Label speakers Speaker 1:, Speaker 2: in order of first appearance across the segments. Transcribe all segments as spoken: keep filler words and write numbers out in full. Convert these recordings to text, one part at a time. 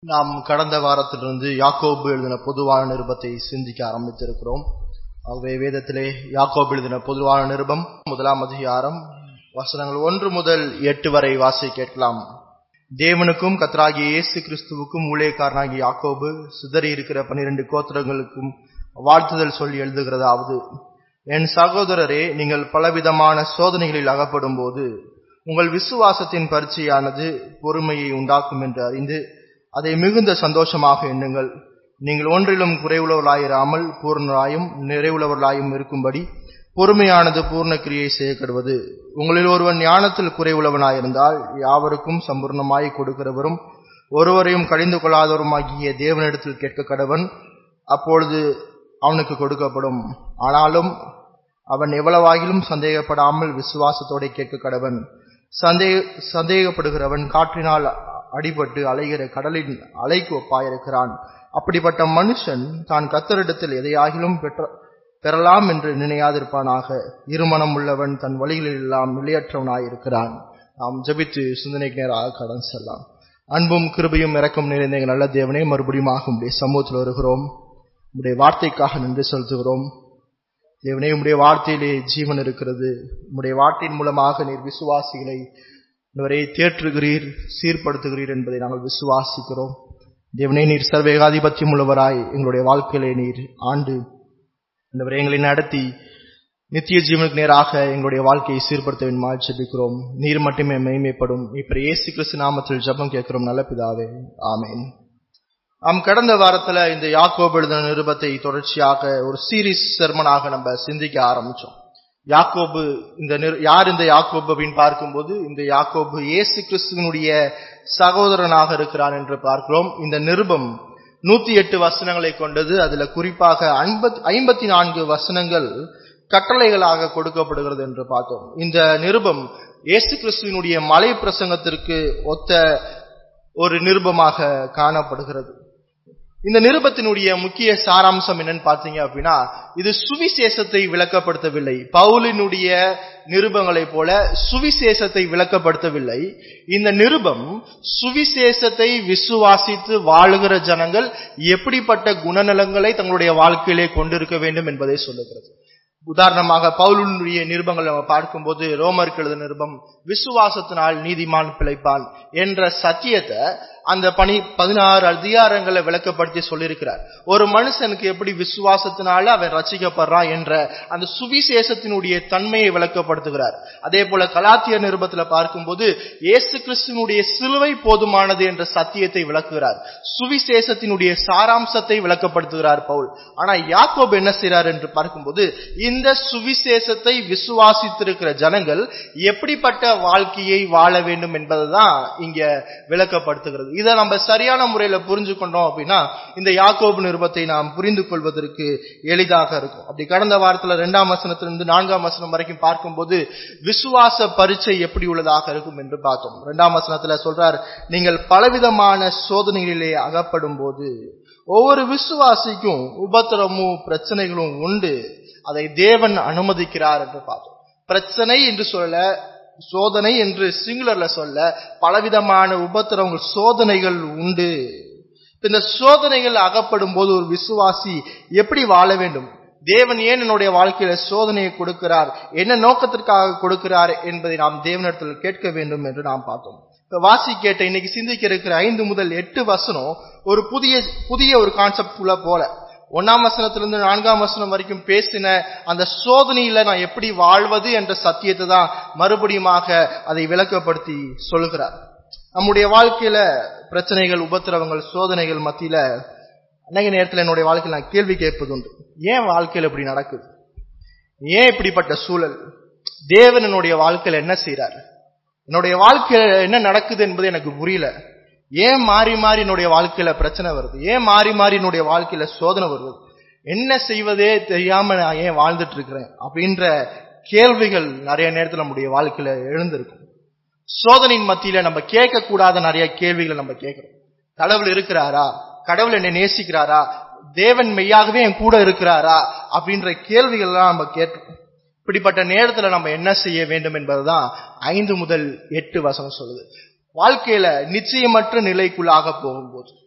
Speaker 1: நாம் கடந்த வாரத்திலிருந்து யாக்கோபு எழுதின பொதுவான நிருபத்தை சிந்திக்க ஆரம்பித்திருக்கிறோம். ஆகவே வேதத்திலே யாக்கோபு எழுதின பொதுவான நிருபம் முதலாம் அதிகாரம் வசனங்கள் ஒன்று முதல் எட்டு வரை வாசி கேட்கலாம். தேவனுக்கும் கர்த்தராகிய இயேசு கிறிஸ்துவுக்கும் ஊழியக்காரனாகிய யாக்கோபு சிதறி இருக்கிற பன்னிரண்டு கோத்திரங்களுக்கும் வாழ்த்துதல் சொல்லி எழுதுகிறதாவது: என் சகோதரரே, நீங்கள் பலவிதமான சோதனைகளில் அகப்படும் போது உங்கள் விசுவாசத்தின் பரீட்சையானது பொறுமையை உண்டாக்கும் என்று அறிந்து அதை மிகுந்த சந்தோஷமாக எண்ணுங்கள். நீங்கள் ஒன்றிலும் குறைவுள்ளவர்களாயிராமல் பூர்ணராயும் நிறைவுள்ளவர்களாயும் இருக்கும்படி பொறுமையானது பூர்ண கிரியை செய்யப்படுவது. உங்களில் ஒருவன் ஞானத்தில் குறைவுள்ளவனாயிருந்தால் யாவருக்கும் சம்பூர்ணமாய் கொடுக்கிறவரும் ஒருவரையும் கடிந்து கொள்ளாதவருமாகிய தேவனிடத்தில் கேட்க கடவன், அப்பொழுது அவனுக்கு கொடுக்கப்படும். ஆனாலும் அவன் எவ்வளவாகிலும் சந்தேகப்படாமல் விசுவாசத்தோட கேட்க கடவன். சந்தேக சந்தேகப்படுகிறவன் காற்றினால் அடிபட்டு அலைகிற கடலின் அலைக்கு ஒப்பாயிருக்கிறான். அப்படிப்பட்ட மனுஷன் தான் கர்த்தரிடத்தில் எதையாகிலும் பெற்ற பெறலாம் என்று நினையாதிருப்பானாக. இருமனம் உள்ளவன் தன் வழிகளில் எல்லாம் நிலையற்றவனாயிருக்கிறான். நாம் ஜெபித்து சிந்தனைக்கு நேராக கடன் செல்லலாம். அன்பும் கிருபையும் இரக்கம் நிறைந்த எங்கள் நல்ல தேவனே, மறுபடியும் உம்முடைய சமூகத்தில் வருகிறோம். உம்முடைய வார்த்தைக்காக நன்றி செலுத்துகிறோம். தேவனே, உம்முடைய வார்த்தையிலே ஜீவன் இருக்கிறது. உம்முடைய வார்த்தையின் மூலமாக நீர் விசுவாசிகளை இவரை தேற்றுகிறீர், சீர்படுத்துகிறீர் என்பதை நாங்கள் விசுவாசிக்கிறோம். தேவனே, நீர் சர்வேகாதிபத்தியம் உள்ளவராய் எங்களுடைய வாழ்க்கையிலே நீர் ஆண்டு இவரை எங்களை நடத்தி நித்திய ஜீவனுக்கு நேராக எங்களுடைய வாழ்க்கையை சீர்படுத்த வேண்டுமா ஜெபிக்கிறோம். நீர் மட்டுமே மகிமைப்படும். இப்ப இயேசு கிறிஸ்து நாமத்தில் ஜெபம் கேட்கிறோம் நல்ல பிதாவே, ஆமென். நாம் கடந்த வாரத்துல இந்த யாக்கோபு எழுதின நிருபத்தை தொடர்ச்சியாக ஒரு சீரீஸ் செர்மனாக நம்ம சிந்திக்க ஆரம்பிச்சோம். யாக்கோபு இந்த யார் இந்த யாக்கோபு அப்படின்னு பார்க்கும்போது, இந்த யாக்கோபு இயேசு கிறிஸ்துவனுடைய சகோதரனாக இருக்கிறான் என்று பார்க்கிறோம். இந்த நிருபம் நூத்தி எட்டு வசனங்களை கொண்டது. அதுல குறிப்பாக ஐம்பத்தி நான்கு வசனங்கள் கட்டளைகளாக கொடுக்கப்படுகிறது என்று பார்த்தோம். இந்த நிருபம் இயேசு கிறிஸ்துவனுடைய மலை பிரசங்கத்திற்கு ஒத்த ஒரு நிருபமாக காணப்படுகிறது. இந்த நிருபத்தினுடைய முக்கிய சாராம்சம் என்னன்னு பார்த்தீங்க அப்படின்னா, இது சுவிசேஷத்தை விளக்கப்படுத்தவில்லை. பவுலினுடைய நிருபங்களை போல சுவிசேஷத்தை விளக்கப்படுத்தவில்லை. இந்த நிருபம் சுவிசேஷத்தை விசுவாசித்து வாழுகிற ஜனங்கள் எப்படிப்பட்ட குணநலங்களை தங்களுடைய வாழ்க்கையிலே கொண்டிருக்க வேண்டும் என்பதை சொல்லுகிறது. உதாரணமாக பவுலினுடைய நிருபங்கள் நம்ம பார்க்கும்போது, ரோமருக்கு எழுதின நிருபம் விசுவாசத்தினால் நீதிமான் பிழைப்பான் என்ற சத்தியத்தை அந்த பனி பதினாறு அதிகாரங்களை விளக்கப்படுத்தி சொல்லியிருக்கிறார். ஒரு மனுஷனுக்கு எப்படி விசுவாசத்தினால அவன் ரட்சிக்கப்படுறான் என்ற அந்த சுவிசேஷத்தினுடைய தன்மையை விளக்கப்படுத்துகிறார். அதே போல கலாத்தியர் நிருபத்துல பார்க்கும்போது இயேசு கிறிஸ்துவனுடைய சிலுவை போதுமானது என்ற சத்தியத்தை விளக்குகிறார். சுவிசேஷத்தினுடைய சாராம்சத்தை விளக்கப்படுத்துகிறார் பவுல். ஆனா யாக்கோபு என்ன செய்றார் என்று பார்க்கும்போது, இந்த சுவிசேஷத்தை விசுவாசித்திருக்கிற ஜனங்கள் எப்படிப்பட்ட வாழ்க்கையை வாழ வேண்டும் என்பதுதான் இங்க விளக்கப்படுத்துகிறது. இதை நம்ம சரியான முறையில புரிஞ்சு கொண்டோம் அப்படின்னா இந்த யாக்கோபு நிருபத்தை நாம் புரிந்து கொள்வதற்கு எளிதாக இருக்கும். அப்படி கடந்த வாரத்துல இரண்டாம் வசனத்திலிருந்து நான்காம் வசனம் வரைக்கும் பார்க்கும்போது விசுவாச பரீட்சை எப்படி உள்ளதாக இருக்கும் என்று பார்த்தோம். இரண்டாம் வசனத்துல சொல்றார், நீங்கள் பலவிதமான சோதனைகளிலே அகப்படும் போது ஒவ்வொரு விசுவாசிக்கும் உபத்திரமும் பிரச்சனைகளும் உண்டு, அதை தேவன் அனுமதிக்கிறார் என்று பார்த்தோம். பிரச்சனை என்று சொல்ல, சோதனை என்று சிங்குலர்ல சொல்ல, பலவிதமான உபத்திரவங்கள் சோதனைகள் உண்டு. இந்த சோதனைகள் அகப்படும் போது ஒரு விசுவாசி எப்படி வாழ வேண்டும், தேவன் ஏன் என்னுடைய வாழ்க்கையில சோதனையை கொடுக்கிறார், என்ன நோக்கத்திற்காக கொடுக்கிறார் என்பதை நாம் தேவனிடத்தில் கேட்க வேண்டும் என்று நாம் பார்த்தோம். வாசி கேட்ட இன்னைக்கு சிந்திக்க இருக்கிற ஐந்து முதல் எட்டு வசனம் ஒரு புதிய புதிய ஒரு கான்செப்ட் போல ஒன்னாம் வசனத்திலிருந்து நான்காம் வசனம் வரைக்கும் பேசின அந்த சோதனையில நான் எப்படி வாழ்வது என்ற சத்தியத்தை தான் மறுபடியுமாக அதை விளக்கப்படுத்தி சொல்லுகிறார். நம்முடைய வாழ்க்கையில பிரச்சனைகள், உபத்திரவங்கள், சோதனைகள் மத்தியில அநேக நேரத்தில் என்னுடைய வாழ்க்கையில் நான் கேள்வி கேட்பது உண்டு. ஏன் வாழ்க்கையில் இப்படி நடக்குது? ஏன் இப்படிப்பட்ட சூழல்? தேவன் என்னுடைய வாழ்க்கையில என்ன செய்யறாரு? என்னுடைய வாழ்க்கையில என்ன நடக்குது என்பது எனக்கு புரியல. ஏன் மாறி மாறி என்னுடைய வாழ்க்கையில பிரச்சனை வருது? ஏன் மாறி மாறி என்னுடைய வாழ்க்கையில சோதனை வருது? என்ன செய்வதே தெரியாம நான் ஏன் வாழ்ந்துட்டு இருக்கிறேன் அப்படின்ற கேள்விகள் நிறைய நேரத்தில் நம்முடைய வாழ்க்கையில எழுந்திருக்கும். சோதனையின் மத்தியில நம்ம கேட்க கூடாத நிறைய கேள்விகளை நம்ம கேட்கிறோம். கடவுள் இருக்கிறாரா? கடவுள் என்னை நேசிக்கிறாரா? தேவன் மெய்யாகவே என் கூட இருக்கிறாரா? அப்படின்ற கேள்விகள் எல்லாம் நம்ம கேட்கிறோம். இப்படிப்பட்ட நேரத்துல நம்ம என்ன செய்ய வேண்டும் என்பதுதான் ஐந்து முதல் எட்டு வசனம் சொல்லுது. வாழ்க்கையில நிச்சயமற்ற நிலைக்குள்ளாக போகும்போது,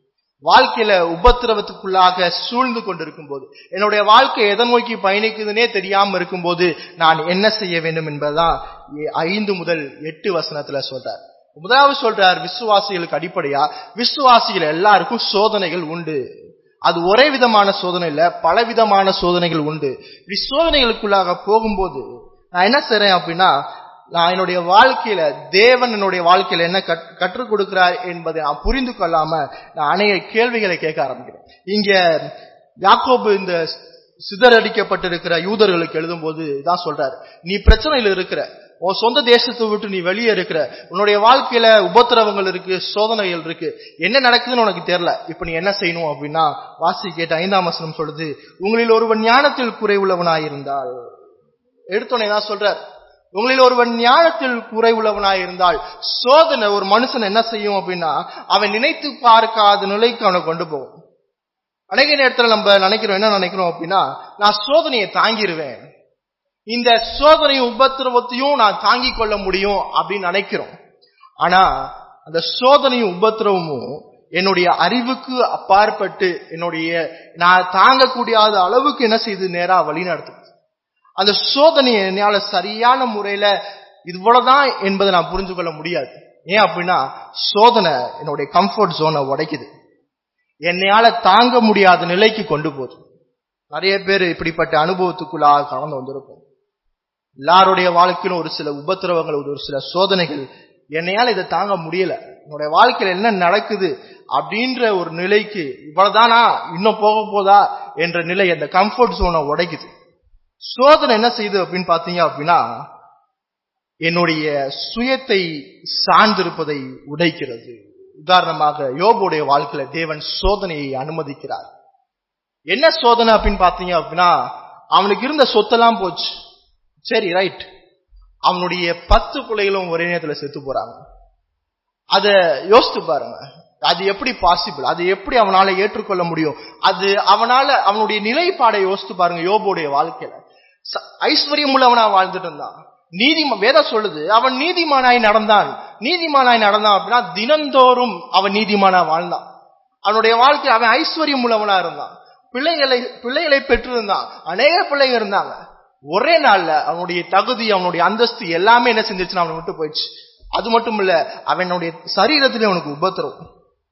Speaker 1: வாழ்க்கையில உபத்திரவத்துக்குள்ளாக சூழ்ந்து கொண்டிருக்கும் போது, என்னுடைய வாழ்க்கை எதை நோக்கி பயணிக்குதுன்னே தெரியாம இருக்கும் போது நான் என்ன செய்ய வேண்டும் என்பதுதான் ஐந்து முதல் எட்டு வசனத்துல சொல்றார். முதலாவது சொல்றார், விசுவாசிகளுக்கு அடிப்படையா விசுவாசிகள் எல்லாருக்கும் சோதனைகள் உண்டு. அது ஒரே விதமான சோதனை இல்ல, பல விதமான சோதனைகள் உண்டு. இப்படி சோதனைகளுக்குள்ளாக போகும்போது நான் என்ன செய்றேன் அப்படின்னா, நான் என்னுடைய வாழ்க்கையில தேவன் என்னுடைய வாழ்க்கையில என்ன கற்றுக் கொடுக்கிறார் என்பதை நான் புரிந்து கொள்ளாம நான் அநேக கேள்விகளை கேட்க ஆரம்பிக்கிறேன். இங்க யாக்கோபு இந்த சிதறடிக்கப்பட்டிருக்கிற யூதர்களுக்கு எழுதும் போது தான் சொல்றாரு, நீ பிரச்சனையில இருக்கிற, உன் சொந்த தேசத்தை விட்டு நீ வெளியே இருக்கிற, உன்னுடைய வாழ்க்கையில உபத்திரவங்கள் இருக்கு, சோதனைகள் இருக்கு, என்ன நடக்குதுன்னு உனக்கு தெரியல. இப்ப நீ என்ன செய்யணும் அப்படின்னா, வாசி கேட்ட ஐந்தாம் வசனம் சொல்லுது, உங்களில் ஒருவன் ஞானத்தில் குறைவுள்ளவனாயிருந்தால், எடுத்தோன்னே தான் சொல்றார், உங்களில் ஒருவன் ஞானத்தில் குறைவுள்ளவனாய் இருந்தால், சோதனை ஒரு மனுஷன் என்ன செய்யும் அப்படின்னா, அவன் நினைத்து பார்க்காத நிலைக்கு அவனை கொண்டு போகும். அநேக நேரத்தில் நம்ம நினைக்கிறோம், என்ன நினைக்கிறோம் அப்படின்னா, நான் சோதனையை தாங்கிடுவேன், இந்த சோதனையும் உபத்திரவத்தையும் நான் தாங்கிக் கொள்ள முடியும் அப்படின்னு நினைக்கிறோம். ஆனா அந்த சோதனையும் உபத்திரவமும் என்னுடைய அறிவுக்கு அப்பாற்பட்டு என்னுடைய நான் தாங்கக்கூடிய அளவுக்கு என்ன செய்து நேரா வழி நடத்துது. அந்த சோதனையை என்னால சரியான முறையில இவ்வளவுதான் என்பதை நான் புரிஞ்சு கொள்ள முடியாது. ஏன் அப்படின்னா, சோதனை என்னுடைய கம்ஃபர்ட் ஜோனை உடைக்குது, என்னையால தாங்க முடியாத நிலைக்கு கொண்டு போகுது. நிறைய பேர் இப்படிப்பட்ட அனுபவத்துக்குள்ளாக கடந்து வந்திருக்கும். எல்லாருடைய வாழ்க்கையிலும் ஒரு சில உபத்திரவங்கள், ஒரு சில சோதனைகள், என்னையால இதை தாங்க முடியல, என்னுடைய வாழ்க்கையில என்ன நடக்குது அப்படின்ற ஒரு நிலைக்கு, இவ்வளவுதானா இன்னும் போக போதா என்ற நிலை அந்த கம்ஃபர்ட் ஜோனை உடைக்குது. சோதனை என்ன செய்யுது அப்படின்னு பாத்தீங்க அப்படின்னா, என்னுடைய சுயத்தை சார்ந்திருப்பதை உடைக்கிறது. உதாரணமாக யோபுடைய வாழ்க்கையில தேவன் சோதனையை அனுமதிக்கிறார். என்ன சோதனை அப்படின்னு பாத்தீங்க அப்படின்னா, அவனுக்கு இருந்த சொத்தெல்லாம் போச்சு, சரி ரைட், அவனுடைய பத்து பிள்ளைகளும் ஒரே நேரத்துல செத்து போறாங்க. அத யோசித்து பாருங்க, அது எப்படி பாசிபிள், அது எப்படி அவனால ஏற்றுக்கொள்ள முடியும்? அது அவனால அவனுடைய நிலைப்பாடை யோசித்து பாருங்க. யோபுடைய வாழ்க்கையில ஐஸ்வர்யம் உள்ளவனா வாழ்ந்துட்டு இருந்தான், நீதி வேதம் சொல்லுது அவன் நீதிமானாய் நடந்தான். நீதிமானாய் நடந்தான் அப்படின்னா தினந்தோறும் அவன் நீதிமானா வாழ்ந்தான். அவனுடைய வாழ்க்கை அவன் ஐஸ்வர்யம் உள்ளவனா இருந்தான், பிள்ளைகளை பிள்ளைகளை பெற்றிருந்தான், அநேக பிள்ளைங்க இருந்தாங்க. ஒரே நாள்ல அவனுடைய தகுதி, அவனுடைய அந்தஸ்து எல்லாமே என்ன செஞ்சிருச்சுன்னா அவனை விட்டு போயிடுச்சு. அது மட்டும் இல்ல, அவனுடைய சரீரத்திலே அவனுக்கு உபத்திரவம்.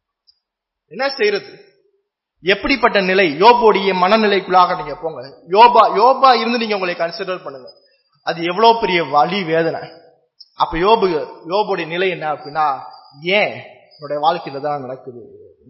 Speaker 1: என்ன செய்யறது? எப்படிப்பட்ட நிலை? யோபுடைய மனநிலைக்குள்ளாக நீங்க போங்க. யோபா யோபா இருந்து நீங்க உங்களை கன்சிடர் பண்ணுங்க, அது எவ்வளவு பெரிய வலி வேதனை. அப்ப யோபு யோபுடைய நிலை என்ன அப்படின்னா, ஏன் என்னுடைய வாழ்க்கையில தான் நடக்குது,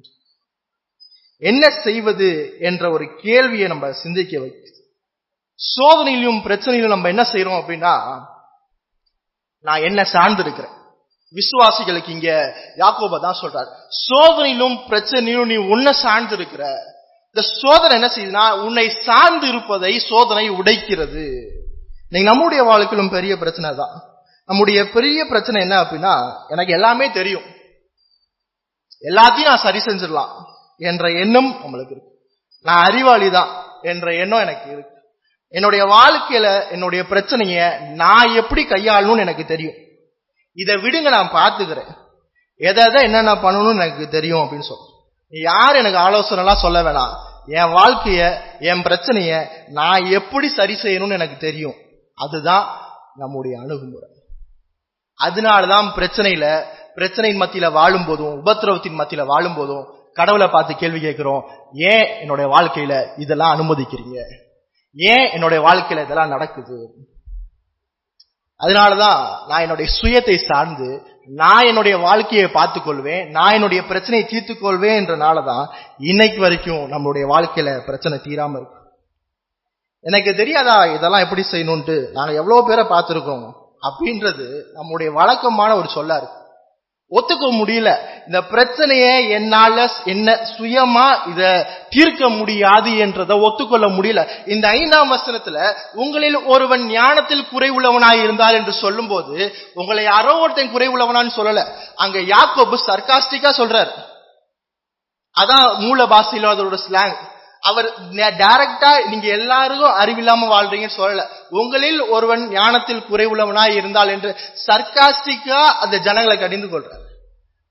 Speaker 1: என்ன செய்வது என்ற ஒரு கேள்வியை நம்ம சிந்திக்க வைக்குது. சோதனையிலும் பிரச்சனையிலும் நம்ம என்ன செய்யறோம் அப்படின்னா, நான் என்ன சார்ந்து இருக்கிறேன். விசுவாசிகளுக்கு இங்க யாக்கோபு தான் சொல்றார், சோதனையிலும் பிரச்சனையிலும் நீ உன்னை சார்ந்து இருக்கிற. இந்த சோதனை என்ன செய்யுதுன்னா, உன்னை சார்ந்து இருப்பதை சோதனை உடைக்கிறது. நீங்க நம்முடைய வாழ்க்கையிலும் பெரிய பிரச்சனை தான். நம்முடைய பெரிய பிரச்சனை என்ன அப்படின்னா, எனக்கு எல்லாமே தெரியும், எல்லாத்தையும் நான் சரி செஞ்சிடலாம் என்ற எண்ணம் நம்மளுக்கு இருக்கு. நான் அறிவாளி தான் என்ற எண்ணம் எனக்கு இருக்கு. என்னுடைய வாழ்க்கையில என்னுடைய பிரச்சனைய நான் எப்படி கையாளணும்னு எனக்கு தெரியும், இதை விடுங்க நான் பாத்துக்கிறேன், எதை எதை என்னென்ன பண்ணணும்னு எனக்கு தெரியும் அப்படின்னு சொல்ல. யார் எனக்கு ஆலோசனை எல்லாம் சொல்ல வேணாம், என் வாழ்க்கைய என் பிரச்சனைய நான் எப்படி சரி செய்யணும்னு எனக்கு தெரியும். அதுதான் நம்முடைய அணுகுமுறை. அதனாலதான் பிரச்சனையில பிரச்சனையின் மத்தியில வாழும் போதும், உபத்திரவத்தின் மத்தியில வாழும் போதும் கடவுளை பார்த்து கேள்வி கேட்கிறோம், ஏன் என்னுடைய வாழ்க்கையில இதெல்லாம் அனுமதிக்கிறீங்க, ஏன் என்னுடைய வாழ்க்கையில இதெல்லாம் நடக்குது? அதனாலதான் நான் என்னுடைய சுயத்தை சார்ந்து நான் என்னுடைய வாழ்க்கையை பார்த்துக் கொள்வேன், நான் என்னுடைய பிரச்சனையை தீர்த்துக் கொள்வேன் என்றனாலதான் இன்னைக்கு வரைக்கும் நம்மளுடைய வாழ்க்கையில பிரச்சனை தீராம இருக்கு. எனக்கு தெரியாதா இதெல்லாம் எப்படி செய்யணும்ட்டு, நாங்க எவ்வளவு பேரை பார்த்திருக்கோம் அப்படின்றது நம்முடைய வழக்கமான ஒரு சொல்லா இருக்கு. ஒத்துக்க முடியல, இந்த பிரச்சனைய என்னால என்ன சுயமா இத தீர்க்க முடியாது என்றதை ஒத்துக்கொள்ள முடியல. இந்த ஐந்தாம் வசனத்துல உங்களில் ஒருவன் ஞானத்தில் குறைவுள்ளவனாய் இருந்தால் என்று சொல்லும் போது உங்களை யாரோ ஒருத்தன் குறைவுள்ளவனான்னு சொல்லல, அங்க யாக்கோபு சர்காஸ்டிக்கா சொல்றார். அதான் மூல பாஷையில அதோட ஸ்லாங். அவர் டைரக்டா நீங்க எல்லாருக்கும் அறிவில்லாம வாழ்றீங்கன்னு சொல்லல, உங்களில் ஒருவன் ஞானத்தில் குறைவுள்ளவனாய் இருந்தால் என்று சர்காஸ்டிக்கா அந்த ஜனங்களை கடிந்து கொள்றார்.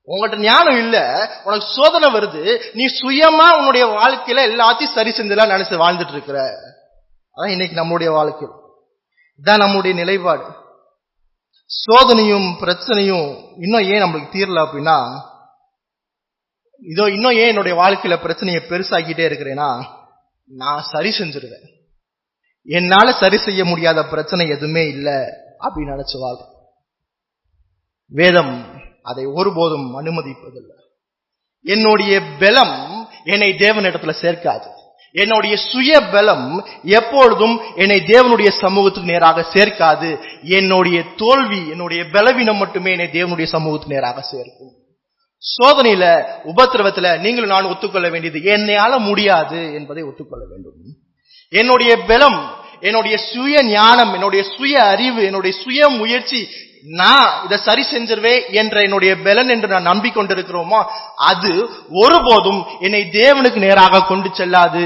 Speaker 1: உங்கள்கிட்ட ஞானம் இல்ல, உனக்கு சோதனை வருது, நீ சுயமா உன்னுடைய வாழ்க்கையில எல்லாத்தையும் சரி செஞ்சலாம் நினைச்சு வாழ்ந்துட்டு இருக்கிற. அதான் இன்னைக்கு நம்முடைய வாழ்க்கை, இதான் நம்முடைய நிலைப்பாடு. சோதனையும் பிரச்சனையும் இன்னும் ஏன் நம்மளுக்கு தீரல அப்படின்னா, இதோ இன்னும் ஏன் என்னுடைய வாழ்க்கையில பிரச்சனையை பெருசாக்கிட்டே இருக்கிறேன்னா, நான் சரி செஞ்சிருவேன், என்னால சரி செய்ய முடியாத பிரச்சனை எதுவுமே இல்லை அப்படின்னு நினைச்சு வாழ். வேதம் அதை ஒருபோதும் அனுமதிப்பதில்லை. என்னுடைய பலம் என்னை தேவனிடத்துல சேர்க்காது. என்னுடைய சுய பலம் எப்பொழுதும் என்னை தேவனுடைய சமூகத்துக்கு நேராக சேர்க்காது. என்னுடைய தோல்வி, என்னுடைய பலவீனம் மட்டுமே என்னை தேவனுடைய சமூகத்துக்கு நேராக சேர்க்கும். சோதனையில, உபத்திரவத்துல நீங்களும் நான் ஒத்துக்கொள்ள வேண்டியது, என்னையால முடியாது என்பதை ஒத்துக்கொள்ள வேண்டும். என்னுடைய பலம், என்னுடைய சுய ஞானம், என்னுடைய சுய அறிவு, என்னுடைய சுய முயற்சி, நான் இதை சரி செஞ்சிருவேன் என்ற என்னுடைய பலன் என்று நான் நம்பிக்கொண்டிருக்கிறோமோ, அது ஒருபோதும் என்னை தேவனுக்கு நேராக கொண்டு செல்லாது.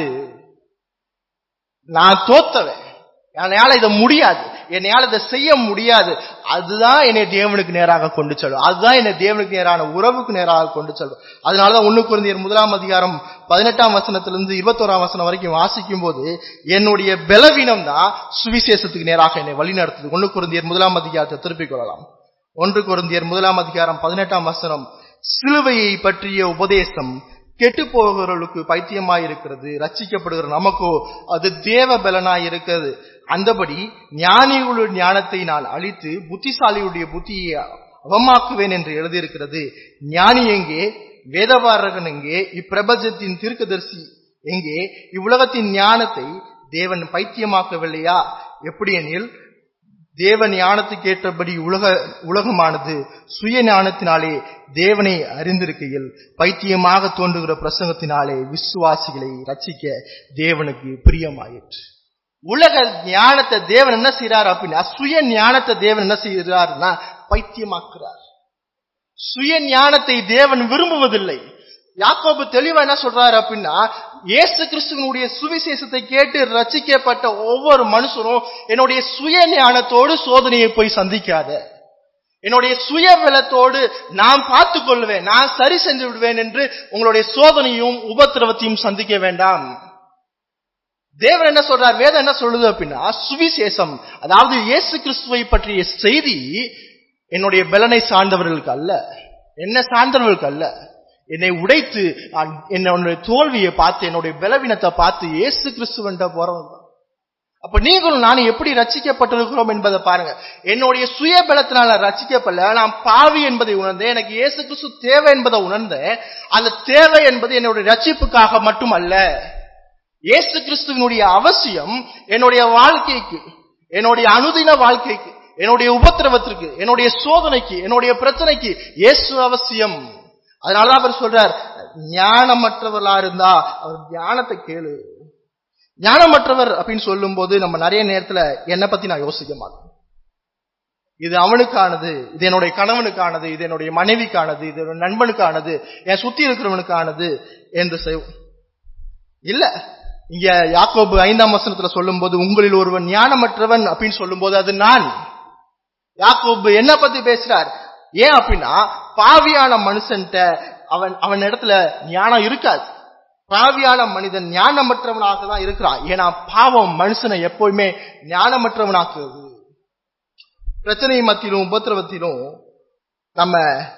Speaker 1: நான் தோத்தவன், என்னால இதை முடியாது, என்னையால இதை செய்ய முடியாது, அதுதான் என்னை தேவனுக்கு நேராக கொண்டு செல்லும். அதுதான் என்னை தேவனுக்கு நேரான உறவுக்கு நேராக கொண்டு செல்லும். அதனாலதான் ஒன்னு கொரிந்தியர் முதலாம் அதிகாரம் பதினெட்டாம் வசனத்திலிருந்து இருபத்தோராம் வசனம் வரைக்கும் வாசிக்கும் போது, என்னுடைய பலவீனம் தான் சுவிசேஷத்துக்கு நேராக என்னை வழி நடத்துது. ஒன்னு கொரிந்தியர் முதலாம் அதிகாரத்தை திருப்பிக் கொள்ளலாம். ஒன்று கொரிந்தியர் முதலாம் அதிகாரம் பதினெட்டாம் வசனம், சிலுவையை பற்றிய உபதேசம் கெட்டு போகிறவர்களுக்கு பைத்தியமாயிருக்கிறது, ரட்சிக்கப்படுகிற நமக்கோ அது தேவ பலனாய் இருக்கிறது. அந்தபடி ஞானிகளுடைய ஞானத்தை நான் அழித்து புத்திசாலியுடைய புத்தியை அவமாக்குவேன் என்று எழுதியிருக்கிறது. ஞானி எங்கே? வேதபாரகன் எங்கே? இப்பிரபஞ்சத்தின் தீர்க்கதரிசி எங்கே? இவ்வுலகத்தின் ஞானத்தை தேவன் பைத்தியமாக்கவில்லையா? எப்படி எனில், தேவன் ஞானத்துக்கு ஏற்றபடி உலக உலகமானது சுய ஞானத்தினாலே தேவனை அறிந்திருக்கையில் பைத்தியமாக தோன்றுகிற பிரசங்கத்தினாலே விசுவாசிகளை ரட்சிக்க தேவனுக்கு பிரியமாயிற்று. உலக ஞானத்தை தேவன் என்ன செய்யறார் அப்படின்னா, சுய ஞானத்தை தேவன் என்ன செய்யறாருன்னா பைத்தியமாக்குறார். சுய ஞானத்தை தேவன் விரும்புவதில்லை. யாக்கோபு தெளிவா என்ன சொல்றாரு அப்படின்னா, இயேசு கிறிஸ்துவினுடைய சுவிசேஷத்தை கேட்டு ரட்சிக்கப்பட்ட ஒவ்வொரு மனுஷரும் என்னுடைய சுய ஞானத்தோடு சோதனையை போய் சந்திக்காத, என்னுடைய சுய பலத்தோடு நான் பார்த்துக் கொள்வேன், நான் சரி செஞ்சு விடுவேன் என்று உங்களுடைய சோதனையும் உபத்திரவத்தையும் சந்திக்க வேண்டாம். தேவன் என்ன சொல்றார், வேதம் என்ன சொல்லுது அப்படின்னா, சுவிசேஷம் அதாவது இயேசு கிறிஸ்துவை பற்றிய செய்தி என்னுடைய பலனை சார்ந்தவர்களுக்கு அல்ல, என்ன சார்ந்தவர்களுக்கு அல்ல. என்னை உடைத்து என்னுடைய தோல்வியை பார்த்து, என்னுடைய பலவீனத்தை பார்த்து இயேசு கிறிஸ்துவன்ட்ட போறவங்க. அப்ப நீங்களும் நானும் எப்படி ரட்சிக்கப்பட்டிருக்கிறோம் என்பதை பாருங்க. என்னுடைய சுய பலத்தினால ரட்சிக்கப்படல, நான் பாவி என்பதை உணர்ந்தேன், எனக்கு இயேசு கிறிஸ்து தேவை என்பதை உணர்ந்தேன். அந்த தேவை என்பது என்னுடைய ரட்சிப்புக்காக மட்டும் அல்ல. இயேசு கிறிஸ்துவினுடைய அவசியம் என்னுடைய வாழ்க்கைக்கு, என்னுடைய அனுதின வாழ்க்கைக்கு, என்னுடைய உபத்திரவத்திற்கு, என்னுடைய சோதனைக்கு, என்னுடைய பிரச்சனைக்கு இயேசு அவசியம். அதனாலதான் அவர் சொல்றார், ஞானமற்றவர்களா இருந்தா அவர் ஞானத்தை கேளு. ஞானமற்றவர் அப்படின்னு சொல்லும் போது நம்ம நிறைய நேரத்துல என்னை பத்தி நான் யோசிக்க மாட்டேன். இது அவனுக்கானது, இது என்னுடைய கணவனுக்கானது, இது என்னுடைய மனைவிக்கானது, இது என்னுடைய நண்பனுக்கானது, என் சுத்தி இருக்கிறவனுக்கானது என்று செய்வோம். இல்ல, இங்க யாக்கோபு ஐந்தாம் வசனத்துல சொல்லும் போது, உங்களில் ஒருவன் ஞானமற்றவன் அப்படின்னு சொல்லும் போது அது நான். யாக்கோபு என்ன பத்தி பேசுறார்? ஏன் அப்படின்னா, பாவியான மனுஷன்ட்ட அவன் அவன் இடத்துல ஞானம் இருக்காது. பாவியான மனிதன் ஞானமற்றவனாக தான் இருக்கிறான். ஏன்னா பாவம் மனுஷனை எப்போதுமே ஞானமற்றவனாக்குது. பிரச்சனை மத்தியிலும் உபத்திரவத்திலும் நம்ம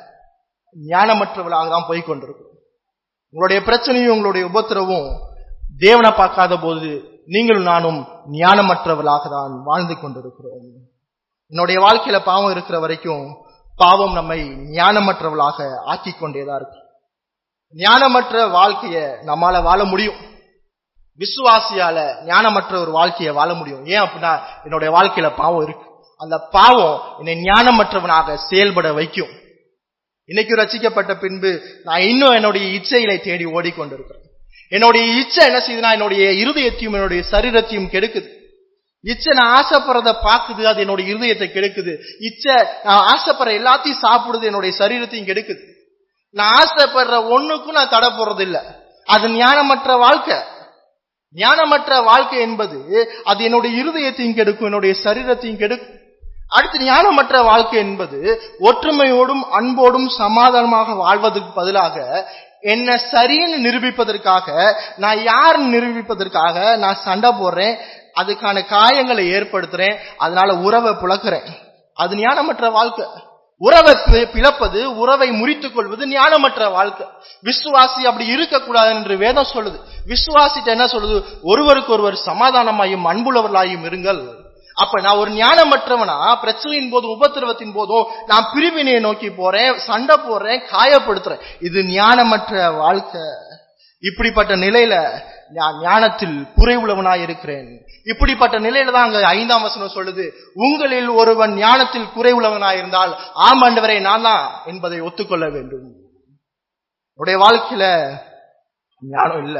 Speaker 1: ஞானமற்றவர்களாக தான் போய் கொண்டிருக்கிறோம். உங்களுடைய பிரச்சனையும் உங்களுடைய உபத்திரவும் தேவனை பார்க்காத போது நீங்களும் நானும் ஞானமற்றவர்களாக தான் வாழ்ந்து கொண்டிருக்கிறோம். என்னுடைய வாழ்க்கையில பாவம் இருக்கிற வரைக்கும் பாவம் நம்மை ஞானமற்றவர்களாக ஆக்கி கொண்டேதான் இருக்கு. ஞானமற்ற வாழ்க்கைய நம்மால வாழ முடியும், விசுவாசியால ஞானமற்ற ஒரு வாழ்க்கையை வாழ முடியும். ஏன் அப்படின்னா, என்னுடைய வாழ்க்கையில பாவம் இருக்கு. அந்த பாவம் என்னை ஞானமற்றவனாக செயல்பட வைக்கும். இன்னைக்கு ரட்சிக்கப்பட்ட பின்பு நான் இன்னும் என்னுடைய இச்சைகளை தேடி ஓடிக்கொண்டிருக்கிறேன். என்னுடைய இச்சை என்ன செய்யுதுன்னா, என்னுடைய இருதயத்தையும் என்னுடைய சரீரத்தையும் கெடுக்குது. இச்சை நான் ஆசைப்படுறத பாக்குது, அது என்னுடைய இருதயத்தை கெடுக்குது. இச்சை நான் ஆசைப்படுற எல்லாத்தையும் சாப்பிடுது, என்னுடைய சரீரத்தையும் கெடுக்குது. நான் ஆசைப்படுற ஒண்ணுக்கும் நான் தடை போடுறது இல்ல. அது ஞானமற்ற வாழ்க்கை. ஞானமற்ற வாழ்க்கை என்பது அது என்னுடைய இருதயத்தையும் கெடுக்கும், என்னுடைய சரீரத்தையும் கெடுக்கும். அடுத்து ஞானமற்ற வாழ்க்கை என்பது ஒற்றுமையோடும் அன்போடும் சமாதானமாக வாழ்வதற்கு பதிலாக என்ன சரின்னு நிரூபிப்பதற்காக, நான் யாருன்னு நிரூபிப்பதற்காக நான் சண்டை போடுறேன், அதுக்கான காயங்களை ஏற்படுத்துறேன், அதனால உறவை புழக்கிறேன். அது ஞானமற்ற வாழ்க்கை. உறவை பிளப்பது, உறவை முறித்துக் கொள்வது ஞானமற்ற வாழ்க்கை. விசுவாசி அப்படி இருக்கக்கூடாது என்று வேதம் சொல்லுது. விசுவாசிட்ட என்ன சொல்லுது? ஒருவருக்கு ஒருவர் சமாதானமாயும் அன்புள்ளவர்களாயும் இருங்கள். அப்ப நான் ஒரு ஞானமற்றவனா பிரச்சனையின் போதும் உபத்திரவத்தின் போதும் நான் பிரிவினையை நோக்கி போறேன், சண்டை போடுறேன், காயப்படுத்துறேன். இது ஞானமற்ற வாழ்க்கை. இப்படிப்பட்ட நிலையில நான் ஞானத்தில் குறைவுள்ளவனாய் இருக்கிறேன். இப்படிப்பட்ட நிலையில தான் அங்க ஐந்தாம் வசனம் சொல்லுது, உங்களில் ஒருவன் ஞானத்தில் குறைவுள்ளவனாயிருந்தால் ஆம் ஆண்டவரே நான் தான் என்பதை ஒத்துக்கொள்ள வேண்டும். என்னுடைய வாழ்க்கையில ஞானம் இல்ல,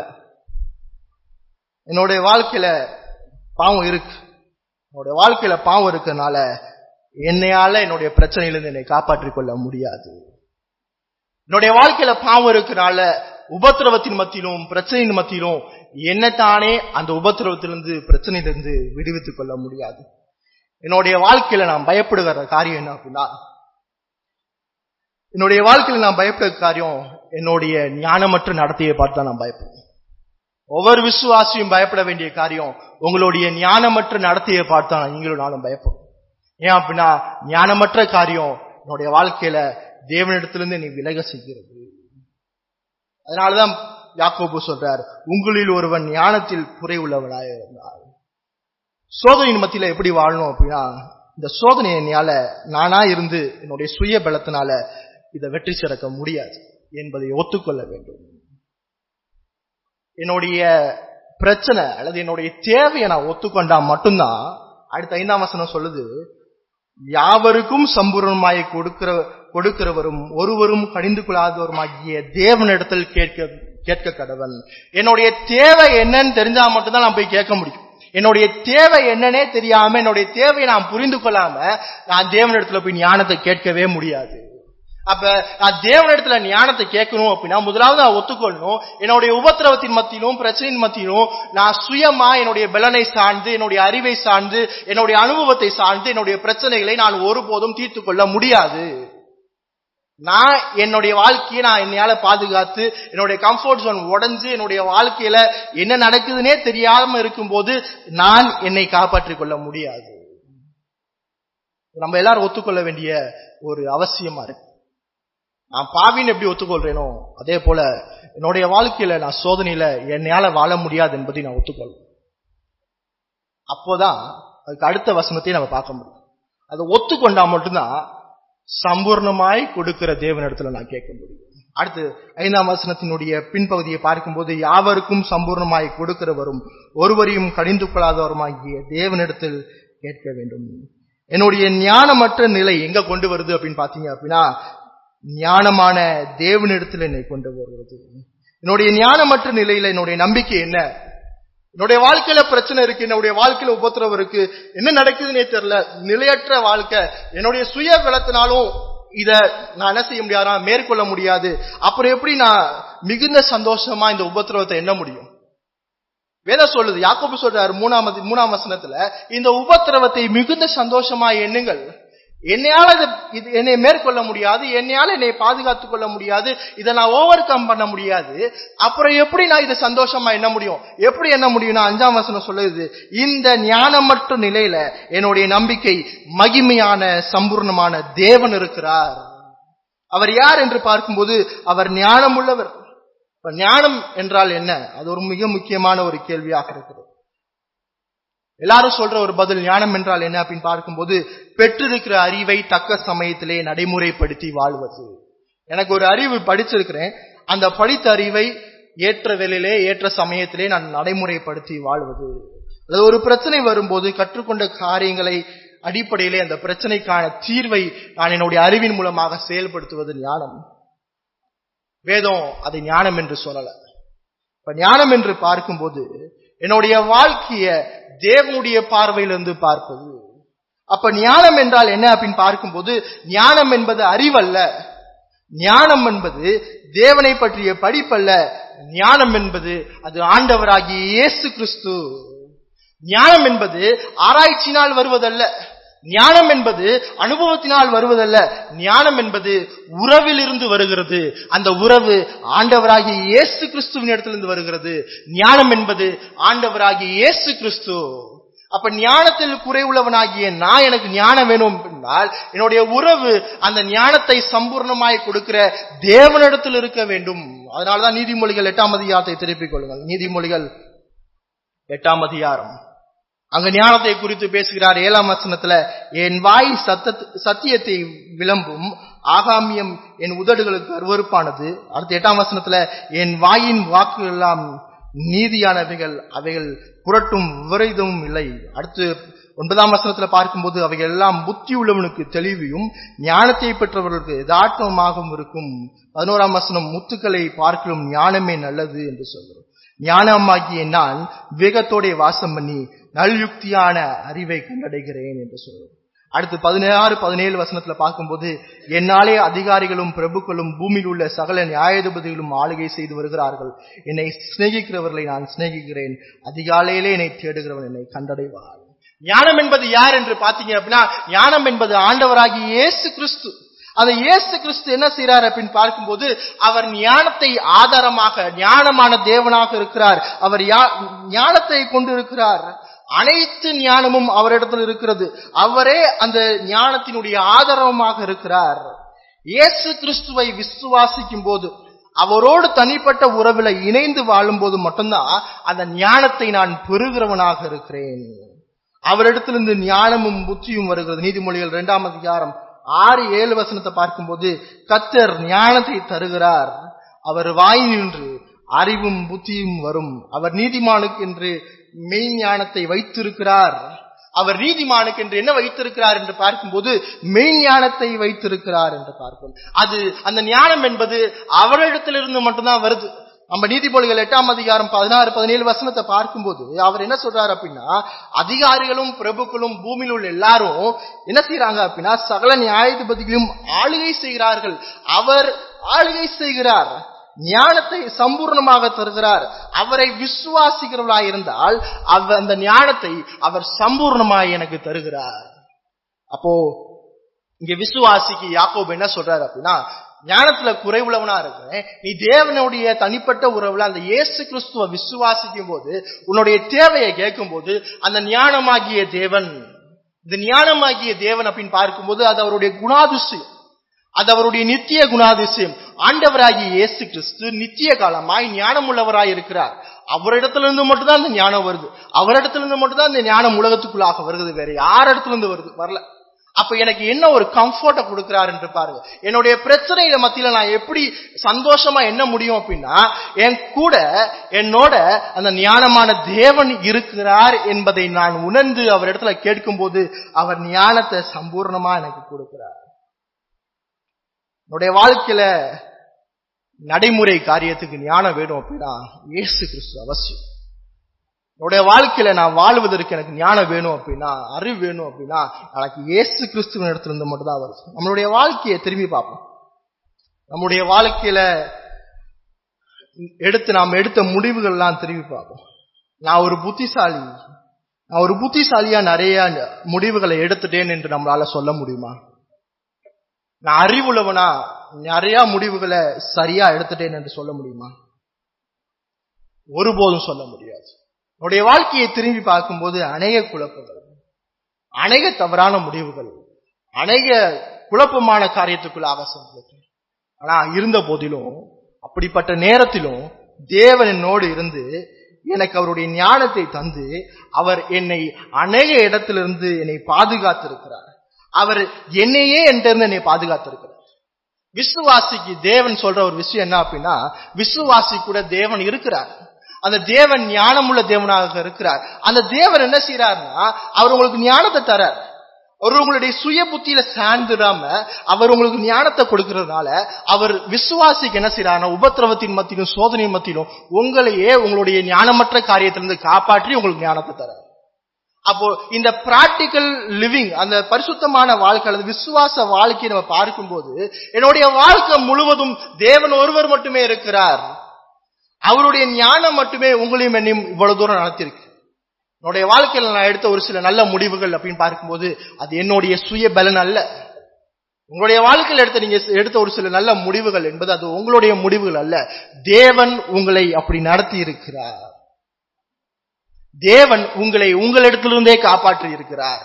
Speaker 1: என்னுடைய வாழ்க்கையில பாவம் இருக்கு. என்னுடைய வாழ்க்கையில பாவம் இருக்கனால என்னையால என்னுடைய பிரச்சனையிலிருந்து என்னை காப்பாற்றிக் கொள்ள முடியாது. என்னுடைய வாழ்க்கையில பாவம் இருக்கனால உபத்திரவத்தின் மத்தியிலும் பிரச்சனையின் மத்தியிலும் என்னத்தானே அந்த உபத்திரவத்திலிருந்து பிரச்சனையிலிருந்து விடுவித்துக் கொள்ள முடியாது. என்னுடைய வாழ்க்கையில நான் பயப்படுகிற காரியம் என்ன அப்படின்னா, என்னுடைய வாழ்க்கையில நான் பயப்படுகிற காரியம் என்னுடைய ஞானமற்ற நடத்தையை பார்த்து தான் நான் பயப்படுவேன். ஒவ்வொரு விசுவாசியும் பயப்பட வேண்டிய காரியம் உங்களுடைய ஞானமற்ற நடத்தையை பார்த்தா நீங்களும் நானும் பயப்படும். ஏன் அப்படின்னா ஞானமற்ற காரியம் என்னுடைய வாழ்க்கையில தேவனிடத்திலிருந்து நீ விலக செய்கிறது. அதனாலதான் யாக்கோபு சொல்றார், உங்களில் ஒருவன் ஞானத்தில் குறை உள்ளவனாக இருந்தார். சோதனையின் மத்தியில எப்படி வாழணும் அப்படின்னா, இந்த சோதனை என்னால நானா இருந்து என்னுடைய சுய பலத்தினால இதை வெற்றி சிறக்க முடியாது என்பதை ஒத்துக்கொள்ள வேண்டும். என்னுடைய பிரச்சனை அல்லது என்னுடைய தேவையை நான் ஒத்துக்கொண்டா மட்டும்தான், அடுத்த ஐந்தாம் வசனம் சொல்லுது, யாவருக்கும் சம்பூர்ணமாய் கொடுக்கிற கொடுக்கிறவரும் ஒருவரும் கடிந்து கொள்ளாதவருமாகிய தேவனிடத்தில் கேட்க கேட்க கடவன். என்னுடைய தேவை என்னன்னு தெரிஞ்சா மட்டும்தான் நான் போய் கேட்க முடியும். என்னுடைய தேவை என்னன்னே தெரியாம, என்னுடைய தேவையை நான் புரிந்து கொள்ளாம நான் தேவனிடத்துல போய் ஞானத்தை கேட்கவே முடியாது. அப்ப நான் தேவனிடத்துல ஞானத்தை கேட்கணும் அப்படின்னா முதலாவது நான் ஒத்துக்கொள்ளணும், என்னுடைய உபத்திரவத்தின் மத்தியிலும் பிரச்சனையின் மத்தியிலும் நான் சுயமா என்னுடைய பலனை சார்ந்து, என்னுடைய அறிவை சார்ந்து, என்னுடைய அனுபவத்தை சார்ந்து என்னுடைய பிரச்சனைகளை நான் ஒருபோதும் தீர்த்து கொள்ள முடியாது. நான் என்னுடைய வாழ்க்கையை நான் என்னையால பாதுகாத்து என்னுடைய கம்ஃபர்ட் ஜோன் உடைஞ்சு என்னுடைய வாழ்க்கையில என்ன நடக்குதுன்னே தெரியாம இருக்கும்போது நான் என்னை காப்பாற்றிக் கொள்ள முடியாது. நம்ம எல்லாரும் ஒத்துக்கொள்ள வேண்டிய ஒரு அவசியமா இருக்கு. நான் பாவின்னு எப்படி ஒத்துக்கொள்றேனோ அதே போல என்னுடைய வாழ்க்கையில நான் சோதனையில என்னையால வாழ முடியாது என்பதை நான் ஒத்துக்கொள்வேன். அப்போதான் அதுக்கு அடுத்த வசனத்தை நம்ம பார்க்க முடியும். அதை ஒத்துக்கொண்டா மட்டும்தான் சம்பூர்ணமாய் கொடுக்கிற தேவனிடத்துல நான் கேட்க முடியும். அடுத்து ஐந்தாம் வசனத்தினுடைய பின்பகுதியை பார்க்கும்போது, யாவருக்கும் சம்பூர்ணமாய் கொடுக்கிறவரும் ஒருவரையும் கடிந்து கொள்ளாதவருமாகிய தேவனிடத்தில் கேட்க வேண்டும். என்னுடைய ஞானமற்ற நிலை எங்க கொண்டு வருது அப்படின்னு பாத்தீங்க அப்படின்னா, ஞானமான தேவனிடத்தில் என்னை கொண்டு வருவது. என்னுடைய ஞானமற்ற நிலையில என்னுடைய நம்பிக்கை என்ன? என்னுடைய வாழ்க்கையில பிரச்சனை இருக்கு, என்னுடைய வாழ்க்கையில உபத்திரவம் இருக்கு, என்ன நடக்குதுன்னே தெரியல, நிலையற்ற வாழ்க்கை, என்னுடைய சுய பலத்தினாலும் இத நான் என்ன செய்ய முடியாது, மேற்கொள்ள முடியாது. அப்புறம் எப்படி நான் மிகுந்த சந்தோஷமா இந்த உபத்திரவத்தை எண்ண முடியும்? வேதம் சொல்லுது, யாக்கோபு சொல்றாரு மூணாவது மூணாம் வசனத்துல, இந்த உபத்திரவத்தை மிகுந்த சந்தோஷமா எண்ணுங்கள். என்னையால இது என்னை மேற்கொள்ள முடியாது, என்னையால என்னை பாதுகாத்துக் கொள்ள முடியாது, இதை நான் ஓவர் கம் பண்ண முடியாது. அப்புறம் எப்படி நான் இதை சந்தோஷமா எண்ண முடியும்? எப்படி எண்ண முடியும்னா அஞ்சாம் வசனம் சொல்லுது, இந்த ஞானமற்ற நிலையில என்னுடைய நம்பிக்கை மகிமையான சம்பூர்ணமான தேவன் இருக்கிறார். அவர் யார் என்று பார்க்கும்போது அவர் ஞானம் உள்ளவர். ஞானம் என்றால் என்ன? அது ஒரு மிக முக்கியமான ஒரு கேள்வியாக இருக்கிறது. எல்லாரும் சொல்ற ஒரு பதில், ஞானம் என்றால் என்ன அப்படின்னு பார்க்கும்போது, பெற்றிருக்கிற அறிவை தக்க சமயத்திலே நடைமுறைப்படுத்தி வாழ்வது. எனக்கு ஒரு அறிவு படிச்சிருக்கிறேன், அந்த படித்த அறிவை ஏற்ற வேளையிலே ஏற்ற சமயத்திலே நான் நடைமுறைப்படுத்தி வாழ்வது. அது ஒரு பிரச்சனை வரும்போது கற்றுக்கொண்ட காரியங்களை அடிப்படையிலே அந்த பிரச்சனைக்கான தீர்வை நான் என்னுடைய அறிவின் மூலமாக செயல்படுத்துவது ஞானம். வேதம் அதை ஞானம் என்று சொல்லல. இப்ப ஞானம் என்று பார்க்கும்போது என்னுடைய வாழ்க்கைய தேவனுடைய பார்வையிலிருந்து பார்ப்பது. அப்ப ஞானம் என்றால் என்ன அப்படின்னு பார்க்கும்போது, ஞானம் என்பது அறிவல்ல, ஞானம் என்பது தேவனை பற்றிய படிப்பல்ல, ஞானம் என்பது அது ஆண்டவராகிய இயேசு கிறிஸ்து. ஞானம் என்பது ஆராய்ச்சியினால் வருவதல்ல, ஞானம் என்பது அனுபவத்தினால் வருவதல்ல. ஞானம் என்பது உறவிலிருந்து வருகிறது. அந்த உறவு ஆண்டவராகிய இயேசு கிறிஸ்துவின் இடத்திலிருந்து வருகிறது. ஞானம் என்பது ஆண்டவராகிய இயேசு கிறிஸ்து. அப்ப ஞானத்தில் குறைவுள்ளவனாகிய நான் எனக்கு ஞானம் வேணும் என்றால் என்னுடைய உறவு அந்த ஞானத்தை சம்பூர்ணமாய் கொடுக்கிற தேவனிடத்தில் இருக்க வேண்டும். அதனாலதான் நீதிமொழிகள் எட்டாம் அதிகாரத்தை திருப்பிக் கொள்ளுங்கள். நீதிமொழிகள் எட்டாம் அதிகாரம் அங்க ஞானத்தை குறித்து பேசுகிறார். ஏழாம் வசனத்துல, என் வாய் சத்த சத்தியத்தை விளம்பும், ஆகாமியம் என் உதடுகளுக்கு அருவருப்பானது. அடுத்த எட்டாம் வசனத்துல, என் வாயின் வாக்கு எல்லாம் நீதியானவைகள், அவைகள் புரட்டும் விபரீதமும் இல்லை. அடுத்து ஒன்பதாம் வசனத்துல பார்க்கும்போது, அவைகள் எல்லாம் புத்தி உள்ளவனுக்கு தெளிவையும் ஞானத்தை பெற்றவர்களுக்கு யதார்த்தமாகவும் இருக்கும். பதினோராம் வசனம், முத்துக்களை பார்க்கலும் ஞானமே நல்லது என்று சொல்கிறோம். ஞானமாகிய நான் வேகத்தோட வாசம் பண்ணி நல்யுக்தியான அறிவை கண்டடைகிறேன் என்று சொல்றோம். அடுத்து பதினாறு பதினேழு வசனத்துல பார்க்கும்போது, என்னாலே அதிகாரிகளும் பிரபுக்களும் பூமியில் உள்ள சகல நியாயாதிபதிகளும் ஆளுகை செய்து வருகிறார்கள். என்னை சிநேகிக்கிறவர்களை நான் சிநேகிக்கிறேன். அதிகாலையிலே என்னை தேடுகிறவன் என்னை கண்டடைவார். ஞானம் என்பது யார் என்று பாத்தீங்க அப்படின்னா, ஞானம் என்பது ஆண்டவராகிய இயேசு கிறிஸ்து. அந்த இயேசு கிறிஸ்து என்ன செய்யறார் அப்படின்னு பார்க்கும்போது, அவர் ஞானத்தை ஆதாரமாக, ஞானமான தேவனாக இருக்கிறார். அவர் ஞானத்தை கொண்டு இருக்கிறார். அனைத்து ஞானமும் அவரிடத்தில் இருக்கிறது. அவரே அந்த ஞானத்தினுடைய ஆதாரமாக இருக்கிறார். இயேசு கிறிஸ்துவை விசுவாசிக்கும் போது, அவரோடு தனிப்பட்ட உறவில் இணைந்து வாழும் போது மட்டும்தான் அந்த ஞானத்தை நான் பெறுகிறவனாக இருக்கிறேன். அவரிடத்திலிருந்து ஞானமும் புத்தியும் வருகிறது. நீதிமொழிகள் இரண்டாம் அதிகாரம் ஆறு ஏழு வசனத்தை பார்க்கும்போது, கர்த்தர் ஞானத்தை தருகிறார், அவர் வாயினின்று அறிவும் புத்தியும் வரும். அவர் நீதிமானுக்கு என்று மெய் ஞானத்தை வைத்திருக்கிறார். அவர் நீதிமானுக்கு என்று என்ன வைத்திருக்கிறார் என்று பார்க்கும்போது, மெய் ஞானத்தை வைத்திருக்கிறார் என்று பார்க்கும். அது அந்த ஞானம் என்பது அவரிடத்திலிருந்து மட்டும்தான் வருது. நம்ம நீதிமொழிகள் எட்டாம் அதிகாரம் பதினாறு பதினேழு வசனத்தை பார்க்கும்போது அவர் என்ன சொல்றாரு அப்படின்னா, அதிகாரிகளும் பிரபுக்களும் பூமியில் உள்ள எல்லாரும் என்ன செய்யறாங்க அப்படின்னா, சகல நியாயாதிபதிகளும் ஆளுகை செய்கிறார்கள். அவர் ஆளுகை செய்கிறார், ஞானத்தை சம்பூர்ணமாக தருகிறார். அவரை விசுவாசிக்கிறவர்களாக இருந்தால் அவர் அந்த ஞானத்தை அவர் சம்பூர்ணமாய் எனக்கு தருகிறார். அப்போ இங்க விசுவாசிக்கு யாக்கோபு என்ன சொல்றாரு அப்படின்னா, ஞானத்துல குறைவுள்ளவனா இருக்கிறேன், நீ தேவனுடைய தனிப்பட்ட உறவுல அந்த இயேசு கிறிஸ்துவ விசுவாசிக்கும் போது, உன்னுடைய தேவையை கேட்கும் போது, அந்த ஞானமாகிய தேவன், இந்த ஞானமாகிய தேவன் அப்படின்னு பார்க்கும்போது அது அவருடைய குணாதிசயம், அது அவருடைய நித்திய குணாதிசயம். ஆண்டவராகிய இயேசு கிறிஸ்து நித்திய காலமாய் ஞானம் உள்ளவராய் இருக்கிறார். அவரிடத்திலிருந்து மட்டும்தான் அந்த ஞானம் வருது. அவரிடத்திலிருந்து மட்டும்தான் இந்த ஞானம் உலகத்துக்குள்ளாக வருகிறது. வேற யார் இடத்துல இருந்து வருது வரல. அப்ப எனக்கு என்ன ஒரு கம்ஃபர்ட்டை கொடுக்கிறார் என்று பாருங்க. என்னுடைய பிரச்சனையில மத்தியில நான் எப்படி சந்தோஷமா என்ன முடியும் அப்படின்னா, என் கூட என்னோட அந்த ஞானமான தேவன் இருக்கிறார் என்பதை நான் உணர்ந்து அவர் இடத்துல கேட்கும் போது அவர் ஞானத்தை சம்பூர்ணமா எனக்கு கொடுக்கிறார். என்னுடைய வாழ்க்கையில நடைமுறை காரியத்துக்கு ஞானம் வேணும் அப்படின்னா இயேசு கிறிஸ்து அவசியம். என்னுடைய வாழ்க்கையில நான் வாழ்வதற்கு எனக்கு ஞானம் வேணும் அப்படின்னா, அறிவு வேணும் அப்படின்னா, எனக்கு இயேசு கிறிஸ்துவின் இடத்துல இருந்து மட்டும் தான் வருது. நம்மளுடைய வாழ்க்கையை திரும்பி பார்ப்போம். நம்முடைய வாழ்க்கையில எடுத்து நாம் எடுத்த முடிவுகள் எல்லாம் திரும்பி பார்ப்போம். நான் ஒரு புத்திசாலி, நான் ஒரு புத்திசாலியா நிறைய முடிவுகளை எடுத்துட்டேன் என்று நம்மளால சொல்ல முடியுமா? நான் அறிவுள்ளவனா நிறைய முடிவுகளை சரியா எடுத்துட்டேன் என்று சொல்ல முடியுமா? ஒருபோதும் சொல்ல முடியாது. என்னுடைய வாழ்க்கையை திரும்பி பார்க்கும்போது அநேக குழப்பங்கள், அநேக தவறான முடிவுகள், அநேக குழப்பமான காரியத்துக்குள்ளாக சென்றிருக்கேன். ஆனா இருந்த போதிலும், அப்படிப்பட்ட நேரத்திலும் தேவன் என்னோடு இருந்து எனக்கு அவருடைய ஞானத்தை தந்து அவர் என்னை அநேக இடத்திலிருந்து என்னை பாதுகாத்திருக்கிறார். அவர் என்னையே என்கிட்ட என்னை பாதுகாத்திருக்கிறார். விசுவாசிக்கு தேவன் சொல்ற ஒரு விஷயம் என்ன அப்படின்னா, விசுவாசி கூட தேவன் இருக்கிறார். அந்த தேவன் ஞானமுள்ள தேவனாக இருக்கிறார். அந்த தேவன் என்ன செய்யறாருன்னா, அவர் உங்களுக்கு ஞானத்தை தரார். அவர் உங்களுடைய சுய புத்தியில சார்ந்துடாம அவர் உங்களுக்கு ஞானத்தை கொடுக்கறதுனால அவர் விசுவாசிக்கு என்ன செய்யறாருன்னா, உபத்திரவத்தின் மத்தியிலும் சோதனையின் மத்தியிலும் உங்களையே உங்களுடைய ஞானமற்ற காரியத்திலிருந்து காப்பாற்றி உங்களுக்கு ஞானத்தை தரார். அப்போ இந்த பிராக்டிக்கல் லிவிங், அந்த பரிசுத்தமான வாழ்க்கை அல்லது விசுவாச வாழ்க்கையை நம்ம பார்க்கும்போது, என்னுடைய வாழ்க்கை முழுவதும் தேவன் ஒருவர் மட்டுமே இருக்கிறார். அவருடைய ஞானம் மட்டுமே உங்களையும் என்னையும் இவ்வளவு தூரம் நடத்திருக்கு. என்னுடைய வாழ்க்கையில நான் எடுத்த ஒரு சில நல்ல முடிவுகள் அப்படின்னு பார்க்கும்போது அது என்னுடைய சுய பலன் அல்ல. உங்களுடைய வாழ்க்கையில் எடுத்த நீங்க எடுத்த ஒரு சில நல்ல முடிவுகள் என்பது அது உங்களுடைய முடிவுகள் அல்ல. தேவன் உங்களை அப்படி நடத்தி இருக்கிறார். தேவன் உங்களை உங்களிடத்திலிருந்தே காப்பாற்றி இருக்கிறார்.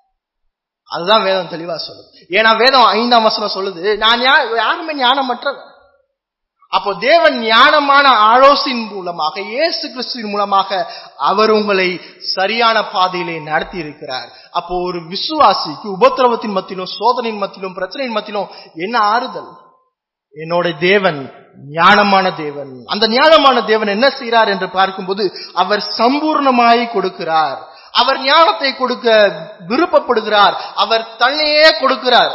Speaker 1: அதுதான் வேதம் தெளிவா சொல்லுது. ஏன்னா வேதம் ஐந்தாம் வசனம் சொல்லுது, நான் யாருமே ஞானமற்றவன். அப்போ தேவன் ஞானமான ஆலோசனை மூலமாக, இயேசு கிறிஸ்துவின் மூலமாக அவர் உங்களை சரியான பாதையிலே நடத்தி இருக்கிறார். அப்போ ஒரு விசுவாசிக்கு உபத்திரவத்தின் மத்தியிலும், சோதனையின் மத்தியிலும், பிரச்சனையின் மத்தியிலும் என்ன ஆறுதல்? என்னோட தேவன் ஞானமான தேவன். அந்த ஞானமான தேவன் என்ன செய்கிறார் என்று பார்க்கும்போது அவர் சம்பூர்ணமாய் கொடுக்கிறார். அவர் ஞானத்தை கொடுக்க விருப்பப்படுகிறார். அவர் தன்னையே கொடுக்கிறார்.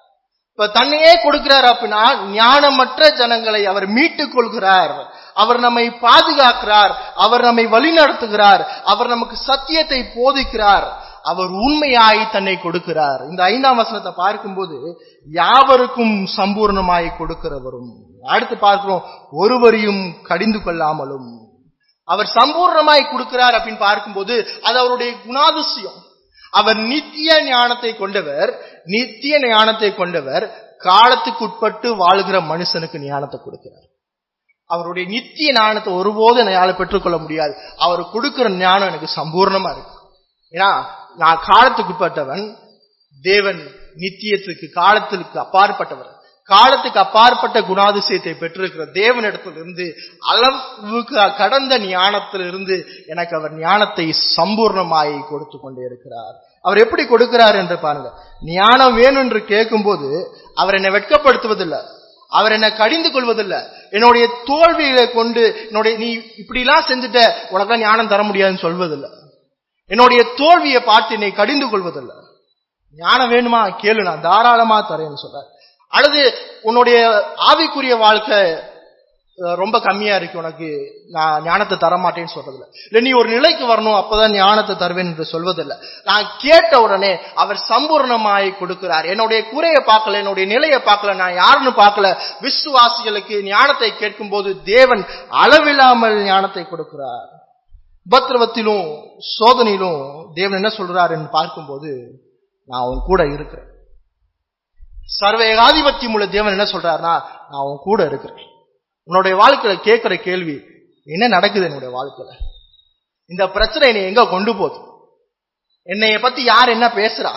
Speaker 1: இப்ப தன்னையே கொடுக்கிறார் அப்படின்னா ஞானமற்ற ஜனங்களை அவர் மீட்டுக் கொள்கிறார். அவர் நம்மை பாதுகாக்கிறார். அவர் நம்மை வழிநடத்துகிறார். அவர் நமக்கு சத்தியத்தை போதிக்கிறார். அவர் உண்மையாய் தன்னை கொடுக்கிறார். இந்த ஐந்தாம் வசனத்தை பார்க்கும்போது யாவருக்கும் சம்பூர்ணமாய் கொடுக்கிறவரும், அடுத்து பார்க்கிறோம் ஒருவரையும் கடிந்து கொள்ளாமலும். அவர் சம்பூர்ணமாய் கொடுக்கிறார் அப்படின்னு பார்க்கும்போது அது அவருடைய குணாதிசயம். அவர் நித்திய ஞானத்தை கொண்டவர். நித்திய ஞானத்தை கொண்டவர் காலத்துக்குட்பட்டு வாழ்கிற மனுஷனுக்கு ஞானத்தை கொடுக்கிறார். அவருடைய நித்திய ஞானத்தை ஒருபோது என்னால் பெற்றுக்கொள்ள முடியாது. அவர் கொடுக்கிற ஞானம் எனக்கு சம்பூர்ணமா இருக்கு. ஏன்னா நான் காலத்துக்குட்பட்டவன், தேவன் நித்தியத்துக்கு காலத்திற்கு அப்பாற்பட்டவர். காலத்துக்கு அப்பாற்பட்ட குணாதிசயத்தை பெற்றிருக்கிற தேவனிடத்திலிருந்து அளவுக்கு கடந்த ஞானத்திலிருந்து எனக்கு அவர் ஞானத்தை சம்பூர்ணமாய் கொடுத்து கொண்டே இருக்கிறார். அவர் எப்படி கொடுக்கிறார் என்று பாருங்க. ஞானம் வேணும் என்று கேட்கும் போது அவர் என்னை வெட்கப்படுத்துவதில்லை, அவர் என்னை கடிந்து கொள்வதில்லை. என்னுடைய தோல்விகளை கொண்டு என்னுடைய நீ இப்படி எல்லாம் செஞ்சுட்ட உனக்கு ஞானம் தர முடியாதுன்னு சொல்வதில்லை. என்னுடைய தோல்வியை பார்த்து என்னை கடிந்து கொள்வதில்லை. ஞானம் வேணுமா கேளு, நான் தாராளமா தரேன்னு சொல்றார். அல்லது உன்னுடைய ஆவிக்குரிய வாழ்க்கை ரொம்ப கம்மியா இருக்கு, உனக்கு நான் ஞானத்தை தரமாட்டேன்னு சொல்றதில்ல. இல்ல நீ ஒரு நிலைக்கு வரணும் அப்பதான் ஞானத்தை தருவேன் என்று சொல்வதில்லை. நான் கேட்ட உடனே அவர் சம்பூர்ணமாய் கொடுக்கிறார். என்னுடைய குறையை பார்க்கல, என்னுடைய நிலையை பார்க்கல, நான் யாருன்னு பார்க்கல. விசுவாசிகளுக்கு ஞானத்தை கேட்கும் போது தேவன் அளவில்லாமல் ஞானத்தை கொடுக்கிறார். உபத்திரவத்திலும் சோதனையிலும் தேவன் என்ன சொல்றார் என்று பார்க்கும்போது நான் அவன் கூட இருக்கிறேன். சர்வ ஏகாதிபத்தியம் உள்ள தேவன் என்ன சொல்றாருன்னா நான் அவன் கூட இருக்கிறேன். உன்னுடைய வாழ்க்கையில கேட்கிற கேள்வி என்ன நடக்குது? என்னுடைய வாழ்க்கையில இந்த பிரச்சனை என்னை எங்க கொண்டு போகுது? என்னைய பத்தி யார் என்ன பேசுறா?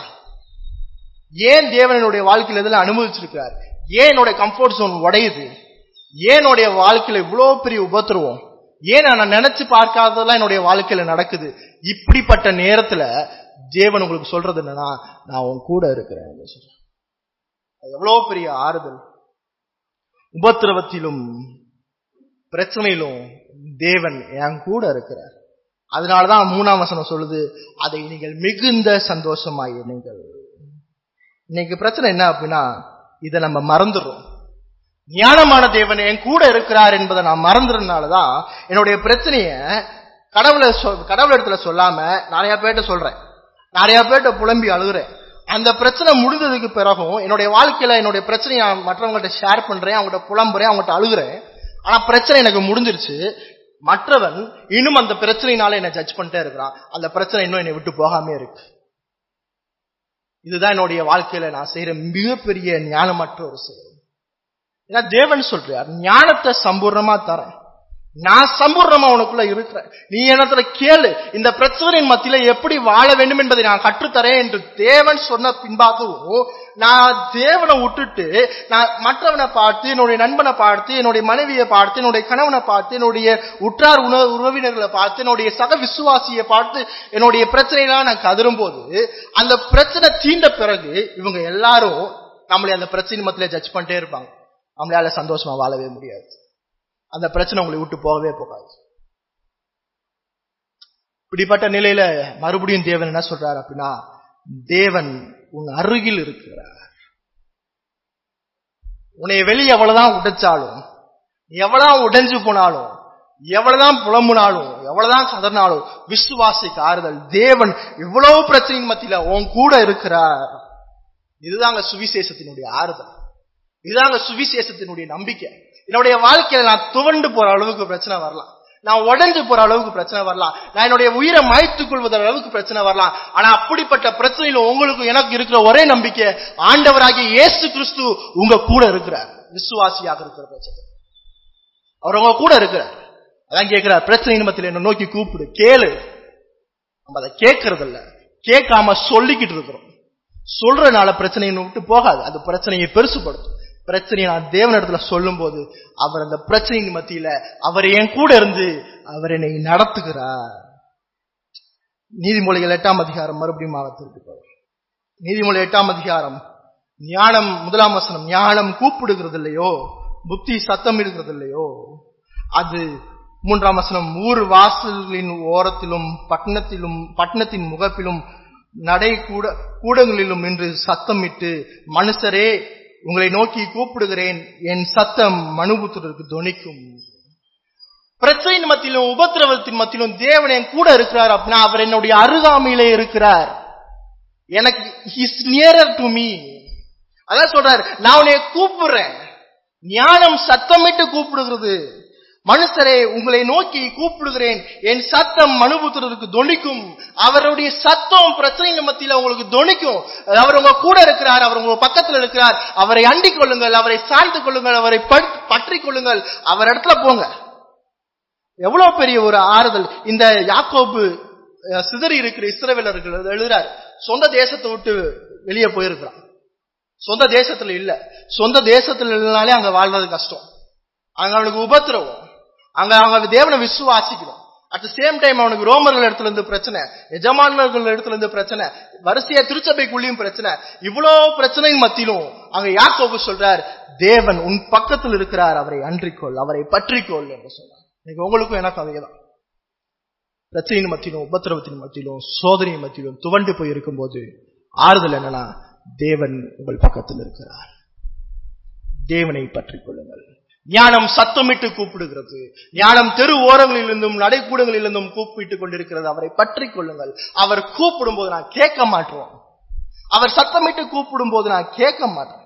Speaker 1: ஏன் தேவன் என்னுடைய வாழ்க்கையில இதெல்லாம் அனுமதிச்சிருக்கிறார்? ஏன் என்னுடைய கம்ஃபர்ட் ஜோன் உடையுது? ஏன் என்னுடைய வாழ்க்கையில இவ்வளவு பெரிய உபத்திரவம்? ஏன் நான் நினைச்சு பார்க்காததெல்லாம் என்னுடைய வாழ்க்கையில நடக்குது? இப்படிப்பட்ட நேரத்துல தேவன் உங்களுக்கு சொல்றது என்னன்னா நான் உன் கூட இருக்கிறேன். எவ்வளவு பெரிய ஆறுதல்! உபத்திரவத்திலும் பிரச்சனையிலும் தேவன் என் கூட இருக்கிறார். அதனாலதான் மூணாம் வசனம் சொல்லுது, அதை நீங்கள் மிகுந்த சந்தோஷமாய் நீங்கள். இன்னைக்கு பிரச்சனை என்ன அப்படின்னா இதை நம்ம மறந்துடுறோம். ஞானமான தேவன் என் கூட இருக்கிறார் என்பதை நான் மறந்துறதுனாலதான் என்னுடைய பிரச்சனைய கடவுளை கடவுள் இடத்துல சொல்லாம நிறைய பேர்ட்ட சொல்றேன், நிறைய பேர்ட்ட புலம்பி அழுகுறேன். அந்த பிரச்சனை முடிந்ததுக்கு பிறகும் என்னுடைய வாழ்க்கையில என்னுடைய பிரச்சனையை மற்றவங்கள்ட்ட ஷேர் பண்றேன், அவங்கள்ட்ட புலம்புறேன், அவங்கள்ட்ட அழுகுறேன். ஆனா பிரச்சனை எனக்கு முடிஞ்சிருச்சு. மற்றவன் இன்னும் அந்த பிரச்சனையினால என்னை ஜட்ஜ் பண்ணிட்டே இருக்கிறான். அந்த பிரச்சனை இன்னும் என்னை விட்டு போகாமே இருக்கு. இதுதான் என்னுடைய வாழ்க்கையில நான் செய்யற மிகப்பெரிய ஞானமற்ற ஒரு செயல். ஏன்னா தேவன் சொல்றார் ஞானத்தை சம்பூர்ணமா தரேன், நான் சம்பூர்ணமா உனக்குள்ள இருக்கிறேன், நீ என்னத்துல கேளு, இந்த பிரச்சனையின் மத்தியில எப்படி வாழ வேண்டும் என்பதை நான் கற்றுத்தரேன் என்று தேவன் சொன்ன பின்பாகவும் நான் தேவனை விட்டுட்டு நான் மற்றவனை பார்த்து, என்னுடைய நண்பனை பார்த்து, என்னுடைய மனைவியை பார்த்து, என்னுடைய கணவனை பார்த்து, என்னுடைய உற்றார் உறவினர்களை பார்த்து, என்னுடைய சக விசுவாசியை பார்த்து என்னுடைய பிரச்சனைலாம் நான் கதரும் போது அந்த பிரச்சனை தீண்ட பிறகு இவங்க எல்லாரும் நம்மளை அந்த பிரச்சனை மத்தியில ஜட்ஜ் பண்ணிட்டே இருப்பாங்க. நம்மளால சந்தோஷமா வாழவே முடியாது. அந்த பிரச்சனை உங்களை விட்டு போகவே போகாது. இப்படிப்பட்ட நிலையில மறுபடியும் தேவன் என்ன சொல்றாரு அப்படின்னா தேவன் உன் அருகில் இருக்கிறார். உன்னை வெளியே எவ்வளவுதான் உடைச்சாலும், எவ்வளவுதான் உடைஞ்சு போனாலும், எவ்வளவுதான் புலம்புனாலும், எவ்வளவுதான் கதறினாலும் விசுவாசிக்கு ஆறுதல். தேவன் இவ்வளவு பிரச்சனையின் மத்தியில உன் கூட இருக்கிறார். இதுதாங்க சுவிசேஷத்தினுடைய ஆறுதல். இதுதாங்க சுவிசேஷத்தினுடைய நம்பிக்கை. என்னுடைய வாழ்க்கையில நான் துவண்டு போற அளவுக்கு பிரச்சனை வரலாம், நான் உடைஞ்சு போற அளவுக்கு பிரச்சனை வரலாம், நான் என்னுடைய உயிரை மாய்த்துக் கொள்வது அளவுக்கு பிரச்சனை வரலாம். ஆனா அப்படிப்பட்ட பிரச்சனையில உங்களுக்கு எனக்கு இருக்கிற ஒரே நம்பிக்கை, ஆண்டவராகிய இயேசு கிறிஸ்து உங்க கூட இருக்கிறார். விசுவாசியாக இருக்கிற பிரச்சனை அவர் உங்க கூட இருக்கிறார். அதான் கேட்கிறார், பிரச்சனை நிமித்தத்தில் என்ன நோக்கி கூப்பிடு, கேளு. நம்ம அதை கேட்கறது இல்ல, கேட்காம சொல்லிக்கிட்டு இருக்கிறோம். சொல்றதுனால பிரச்சனையை விட்டு போகாது, அது பிரச்சனையை பெருசுபடுத்தும். பிரச்சனையை நான் தேவனிடத்துல சொல்லும் போது அவர் அந்த பிரச்சனையின் மத்தியில அவர் என் கூட இருந்து அவர் என்னை நடத்துகிறார். நீதிமொழிகள் எட்டாம் அதிகாரம் மறுபடியும் ஆவத்திற்கு நீதிமொழி எட்டாம் அதிகாரம் ஞானம் முதலாம் வசனம், ஞானம் கூப்பிடுகிறது இல்லையோ, புத்தி சத்தம் இடுகிறது இல்லையோ. அது மூன்றாம் வசனம், ஊர் வாசல்களின் ஓரத்திலும் பட்டணத்திலும் பட்டணத்தின் முகப்பிலும் நடை கூட கூடங்களிலும் நின்று சத்தமிட்டு, மனுஷரே உங்களை நோக்கி கூப்பிடுகிறேன், என் சத்தம் மனுபுத்திரருக்கு தொனிக்கும். பிரச்சனை மத்தியிலும் உபத்திரவத்தின் மத்தியிலும் தேவன் என் கூட இருக்கிறார் அப்படின்னா அவர் என்னுடைய அருகாமையிலே இருக்கிறார். எனக்கு ஹிஸ் நியரர் டு மீ. அதான் சொல்றாரு, நான் உன்னை கூப்பிடுறேன். ஞானம் சத்தமிட்டு கூப்பிடுகிறது. மனுஷரே உங்களை நோக்கி கூப்பிடுகிறேன், என் சத்தம் மனுபுத்திரருக்கு தொனிக்கும். அவருடைய சத்தம் பிரச்சனை மத்தியில உங்களுக்கு தொனிக்கும். அவர் உங்க கூட இருக்கிறார், அவர் உங்க பக்கத்தில் இருக்கிறார். அவரை அண்டிக் கொள்ளுங்கள், அவரை சார்ந்து கொள்ளுங்கள், அவரை பற்றி கொள்ளுங்கள், அவர் இடத்துல போங்க. எவ்வளவு பெரிய ஒரு ஆறுதல். இந்த யாக்கோபு சிதறி இருக்கிற இஸ்ரவேலர்கள் எழுதுறார், சொந்த தேசத்தை விட்டு வெளியே போயிருக்கிறான். சொந்த தேசத்துல இல்ல, சொந்த தேசத்துல இல்லைனாலே அங்க வாழ்றது கஷ்டம். அங்க அவனுக்கு உபத்திரவம், அங்க அவங்க தேவனை விசுவாசிக்கணும். அட் த சேம் டைம் அவனுக்கு ரோமர்கள் இடத்துல இருந்து பிரச்சனை, எஜமானர்கள் இடத்துல இருந்து பிரச்சனை, வரிசையா திருச்சபைக்குள்ளேயும் பிரச்சனை. இவ்வளவு பிரச்சனையின் மத்தியிலும் அங்க யாக்கோபு சொல்றார், தேவன் உன் பக்கத்தில் இருக்கிறார், அவரை அன்றிக்கொள், அவரை பற்றிக்கொள் என்று சொல்றார். இன்னைக்கு உங்களுக்கும் எனக்கு அதேதான். பிரச்சனையின் மத்தியிலும் உபத்திரவத்தின் மத்தியிலும் சோதனையின் மத்தியிலும் துவண்டு போய் இருக்கும் போது ஆறுதல் என்னன்னா, தேவன் உங்கள் பக்கத்தில் இருக்கிறார். தேவனை பற்றிக் கொள்ளுங்கள். ஞானம் சத்தமிட்டு கூப்பிடுகிறது. ஞானம் தெரு ஓரங்களிலிருந்தும் நடைக்கூடங்களிலிருந்தும் கூப்பிட்டுக் கொண்டிருக்கிறது. அவரை பற்றிக் கொள்ளுங்கள். அவர் கூப்பிடும் போது நான் கேட்க மாட்டோம். அவர் சத்தமிட்டு கூப்பிடும் போது நான் கேட்க மாட்டேன்.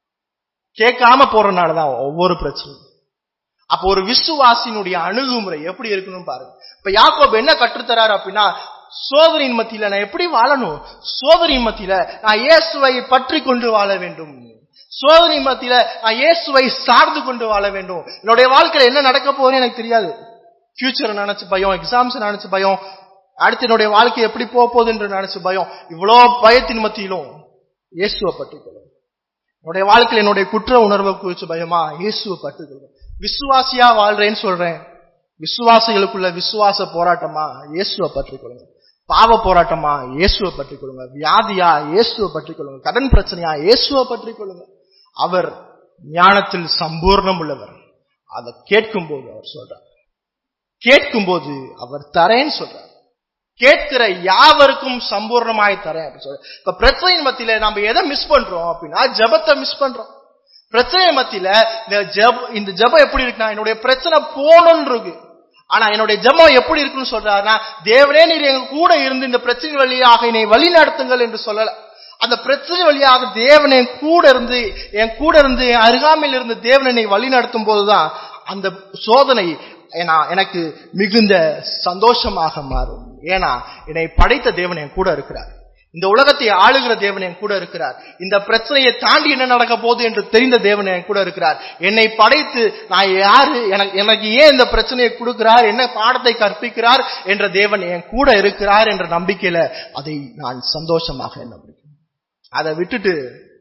Speaker 1: கேட்காம போறதுனாலதான் ஒவ்வொரு பிரச்சனையும். அப்ப ஒரு விசுவாசினுடைய அணுகுமுறை எப்படி இருக்கணும் பாருங்க. இப்ப யாக்கோபு என்ன கற்றுத்தராரு அப்படின்னா, சோதனையின் மத்தியில நான் எப்படி வாழணும், சோதனையின் மத்தியில நான் இயேசுவை பற்றி கொண்டு வாழ வேண்டும், சோதனை மத்தியில நான் இயேசுவை சார்ந்து கொண்டு வாழ வேண்டும். என்னுடைய வாழ்க்கையில என்ன நடக்க போகுதுன்னு எனக்கு தெரியாது. ஃபியூச்சர் நினைச்சு பயம், எக்ஸாம்ஸ் நினைச்சு பயம், அடுத்து என்னுடைய வாழ்க்கை எப்படி போக போகுது என்று நினைச்சு பயம். இவ்வளவு பயத்தின் மத்தியிலும் இயேசுவை பற்றிக்கொள்ளும். என்னுடைய வாழ்க்கையில என்னுடைய குற்ற உணர்வை குறிச்சு பயமா, இயேசுவை பற்றிக்கொள்ளும். விசுவாசியா வாழ்றேன்னு சொல்றேன், விசுவாசிகளுக்குள்ள விசுவாச போராட்டமா, இயேசுவை பற்றிக்கொள்ளுங்க. பாவ போராட்டமா, இயேசுவை பற்றிக் கொள்ளுங்க. வியாதியா, இயேசுவை பற்றிக் கொள்ளுங்க. கடன் பிரச்சனையா, இயேசுவை பற்றிக் கொள்ளுங்க. அவர் ஞானத்தில் சம்பூர்ணம் உள்ளவர். அதை கேட்கும் போது அவர் சொல்றார், கேட்கும் போது அவர் தரேன்னு சொல்றார். கேட்கிற யாவருக்கும் சம்பூர்ணமாய் தரேன் அப்படின்னு சொல்ற. இப்ப பிரச்சனை மத்தியில நம்ம எதை மிஸ் பண்றோம் அப்படின்னா, ஜபத்தை மிஸ் பண்றோம். பிரச்சனை மத்தியில இந்த ஜப இந்த ஜபம் எப்படி இருக்குன்னா, என்னுடைய பிரச்சனை போகணும்னு இருக்கு, ஆனா என்னுடைய ஜெபம் எப்படி இருக்குன்னு சொல்றாருன்னா, தேவனே நீர் எங்க கூட இருந்து இந்த பிரச்சனை வழியாக என்னை வழி நடத்துங்கள் என்று சொல்லல. அந்த பிரச்சனை வழியாக தேவன் என் கூட இருந்து என் கூட இருந்து என் அருகாமையில் இருந்து தேவன் என்னை வழி நடத்தும் போதுதான் அந்த சோதனை எனக்கு மிகுந்த சந்தோஷமாக மாறும். ஏன்னா என்னை படைத்த தேவன் என் கூட இருக்கிறார், இந்த உலகத்தை ஆளுகிற தேவன் என் கூட இருக்கிறார், இந்த பிரச்சனையை தாண்டி என்ன நடக்க போகுது என்று தெரிந்த தேவன் என் கூட இருக்கிறார், என்னை படைத்து நான் யாரு, எனக்கு ஏன் இந்த பிரச்சனையை கொடுக்கிறார், என்ன பாடத்தை கற்பிக்கிறார் என்ற தேவன் என் கூட இருக்கிறார் என்ற நம்பிக்கையில அதை நான் சந்தோஷமாக என்ன முடியும். அதை விட்டுட்டு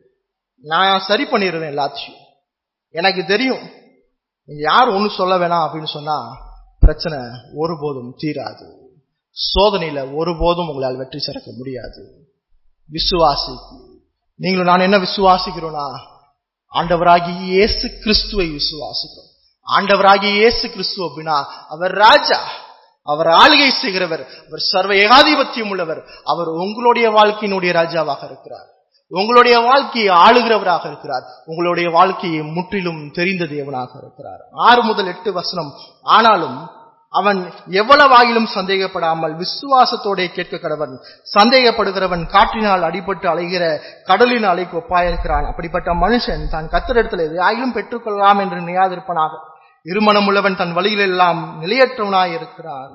Speaker 1: நான் சரி பண்ணிடுவேன் எல்லாத்தையும், எனக்கு தெரியும் நீங்க யாரும் ஒண்ணு சொல்ல வேணாம் அப்படின்னு சொன்னா பிரச்சனை ஒருபோதும் தீராது, சோதனையில ஒருபோதும் உங்களால் வெற்றி சிறக்க முடியாது. விசுவாசி நீங்களும் நான் என்ன விசுவாசிக்கிறோம்னா, ஆண்டவராகிய இயேசு கிறிஸ்துவை விசுவாசிக்கிறோம். ஆண்டவராகிய இயேசு கிறிஸ்து அப்படின்னா அவர் ராஜா, அவர் ஆளுகை செய்கிறவர், அவர் சர்வ ஏகாதிபத்தியம் உள்ளவர். அவர் உங்களுடைய வாழ்க்கையினுடைய ராஜாவாக இருக்கிறார், உங்களுடைய வாழ்க்கையை ஆளுகிறவராக இருக்கிறார், உங்களுடைய வாழ்க்கையை முற்றிலும் தெரிந்த தேவனாக இருக்கிறார். ஆறு முதல் எட்டு வசனம். ஆனாலும் அவன் எவ்வளவாகிலும் சந்தேகப்படாமல் விசுவாசத்தோட கேட்க கடவன். சந்தேகப்படுகிறவன் காற்றினால் அடிபட்டு அலைகிற கடலின் அலைக்கு ஒப்பாயிருக்கிறான். அப்படிப்பட்ட மனுஷன் தான் கர்த்தரிடத்தில் எதையாகிலும் பெற்றுக்கொள்ளலாம் என்று நியாதிருப்பனாக. இருமனம் உள்ளவன் தன் வழியில் எல்லாம் நிலையற்றவனாய் இருக்கிறான்.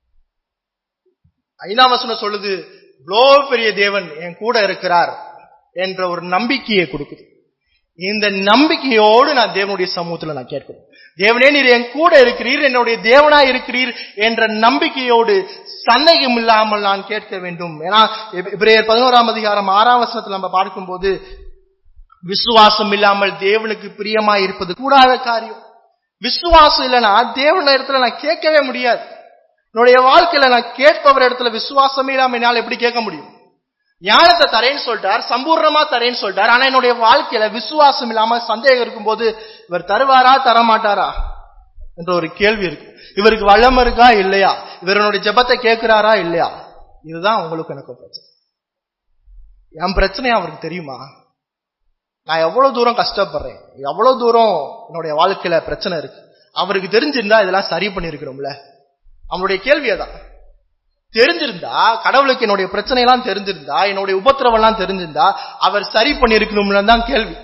Speaker 1: ஐந்தாம் வசனம் சொல்லுது, இவ்வளவு பெரிய தேவன் என் கூட இருக்கிறார் என்ற ஒரு நம்பிக்கையை கொடுக்குது. இந்த நம்பிக்கையோடு நான் தேவனுடைய சமூகத்துல நான் கேட்கிறேன், தேவனே நீர் என் கூட இருக்கிறீர், என்னுடைய தேவனாய் இருக்கிறீர் என்ற நம்பிக்கையோடு சந்தேகம் இல்லாமல் நான் கேட்க வேண்டும். ஏன்னா எபிரேயர் பதினோராம் அதிகாரம் ஆறாம் வசனத்தில் நம்ம பார்க்கும்போது, விசுவாசம் இல்லாமல் தேவனுக்கு பிரியமாய் இருப்பது கூடாத காரியம். விசுவாசம் இல்லைன்னா தேவன இடத்துல நான் கேட்கவே முடியாது. என்னுடைய வாழ்க்கையில நான் கேட்பவர் இடத்துல விசுவாசமே இல்லாம என்னால் எப்படி கேட்க முடியும்? ஞானத்தை தரேன்னு சொல்லிட்டார், சம்பூர்ணமா தரேன்னு சொல்லிட்டார். ஆனா என்னுடைய வாழ்க்கையில விசுவாசம் இல்லாம சந்தேகம் இருக்கும்போது இவர் தருவாரா தரமாட்டாரா என்ற ஒரு கேள்வி இருக்கு. இவருக்கு வல்லமை இருக்கா இல்லையா, இவருடைய ஜெபத்தை கேட்கிறாரா இல்லையா? இதுதான் உங்களுக்கு எனக்கு பிரச்சனை. என் பிரச்சனையா அவருக்கு தெரியுமா? நான் எவ்வளவு தூரம் கஷ்டப்படுறேன், எவ்வளவு தூரம் என்னுடைய வாழ்க்கையில பிரச்சனை இருக்கு, அவருக்கு தெரிஞ்சிருந்தா இதெல்லாம் சரி பண்ணிருக்கிறோம்ல. அவனுடைய கேள்வியதான். தெரிஞ்சிருந்தா, கடவுளுக்கு என்னுடைய பிரச்சனை எல்லாம் தெரிஞ்சிருந்தா, என்னுடைய உபத்திரவம் எல்லாம் தெரிஞ்சிருந்தா அவர் சரி பண்ணிருக்கணும்னு தான் கேள்வி.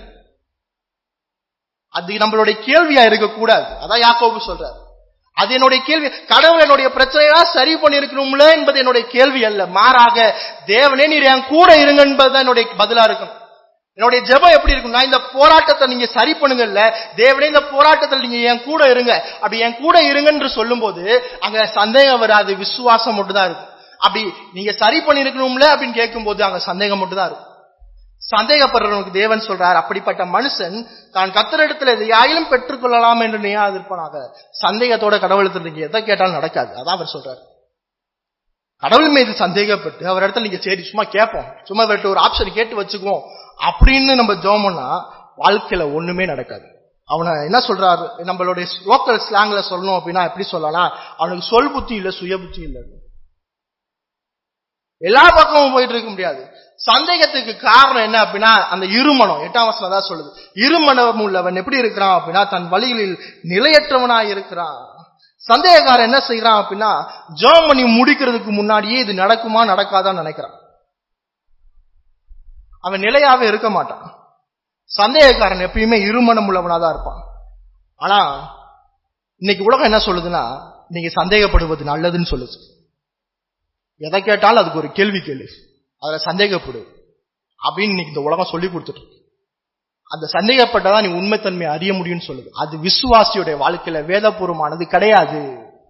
Speaker 1: அது நம்மளுடைய கேள்வியா இருக்கக்கூடாது. அதான் யாக்கோபு சொல்றாரு, அது என்னுடைய கேள்வி. கடவுள் என்னுடைய பிரச்சனையெல்லாம் சரி பண்ணிருக்கணும்ல என்பது என்னுடைய கேள்வி அல்ல. மாறாக, தேவனே நீர் என் கூட இருங்க என்பதுதான் என்னுடைய பதிலா இருக்கணும். என்னுடைய ஜெபம் எப்படி இருக்கும்? நான் இந்த போராட்டத்தை நீங்க சரி பண்ணுங்கல்ல, தேவனே இந்த போராட்டத்தில் நீங்க என் கூட இருங்க. அப்படி என் கூட இருங்க என்று சொல்லும் போது அங்க சந்தேகம் வராது, விசுவாசம் மட்டும் தான் இருக்கும். அப்படி நீங்க சரி பண்ணிருக்கணும்ல அப்படின்னு கேட்கும் போது அங்க சந்தேகம் மட்டும் தான் இருக்கும். சந்தேகப்படுறவனுக்கு தேவன் சொல்றார், அப்படிப்பட்ட மனுஷன் தான் கர்த்தரிடத்தில் எதையாயிலும் பெற்றுக் கொள்ளலாம் என்று நியாதிருப்பானாக. சந்தேகத்தோட கடவுளத்தில் நீங்க எதை கேட்டாலும் நடக்காது. அதான் அவர் சொல்றாரு. கடவுள் மீது சந்தேகப்பட்டு அவர் இடத்துல நீங்க சரி சும்மா கேட்போம், சும்மா ஒரு ஆப்ஷன் கேட்டு வச்சுக்குவோம் அப்படின்னு நம்ம ஜோமன்னா வாழ்க்கையில ஒண்ணுமே நடக்காது. அவனை என்ன சொல்றாரு, நம்மளுடைய லோக்கல் ஸ்லாங்ல சொல்லணும் அப்படின்னா எப்படி சொல்லலாம், அவனுக்கு சொல் புத்தி இல்ல, சுய புத்தி இல்ல. எல்லா பக்கமும் போயிட்டு இருக்க முடியாது. சந்தேகத்துக்கு காரணம் என்ன அப்படின்னா அந்த இருமனம். எட்டாம் வசனம் தான் சொல்லுது, இருமனம் உள்ளவன் எப்படி இருக்கிறான் அப்படின்னா தன் வழிகளில் நிலையற்றவனாய் இருக்கிறான். சந்தேகக்காரன் என்ன செய்யறான் அப்படின்னா ஜெபம் பண்ணி முடிக்கிறதுக்கு முன்னாடியே இது நடக்குமா நடக்காதான்னு நினைக்கிறான். அவன் நிலையாவே இருக்க மாட்டான். சந்தேகக்காரன் எப்பயுமே இருமனம் உள்ளவனாதான் இருப்பான். ஆனா இன்னைக்கு உலகம் என்ன சொல்லுதுன்னா, நீங்க சந்தேகப்படுவது நல்லதுன்னு சொல்லுது. எதை கேட்டாலும் அதுக்கு ஒரு கேள்வி கேளு, அதுல சந்தேகப்படு அப்படின்னு இன்னைக்கு இந்த உலகம் சொல்லி கொடுத்துட்டு இருக்கு. அந்த சந்தேகப்பட்டதான் நீ உண்மைத்தன்மை அறிய முடியும்னு சொல்லுது. அது விசுவாசியுடைய வாழ்க்கையில வேதபூர்வமானது கிடையாது.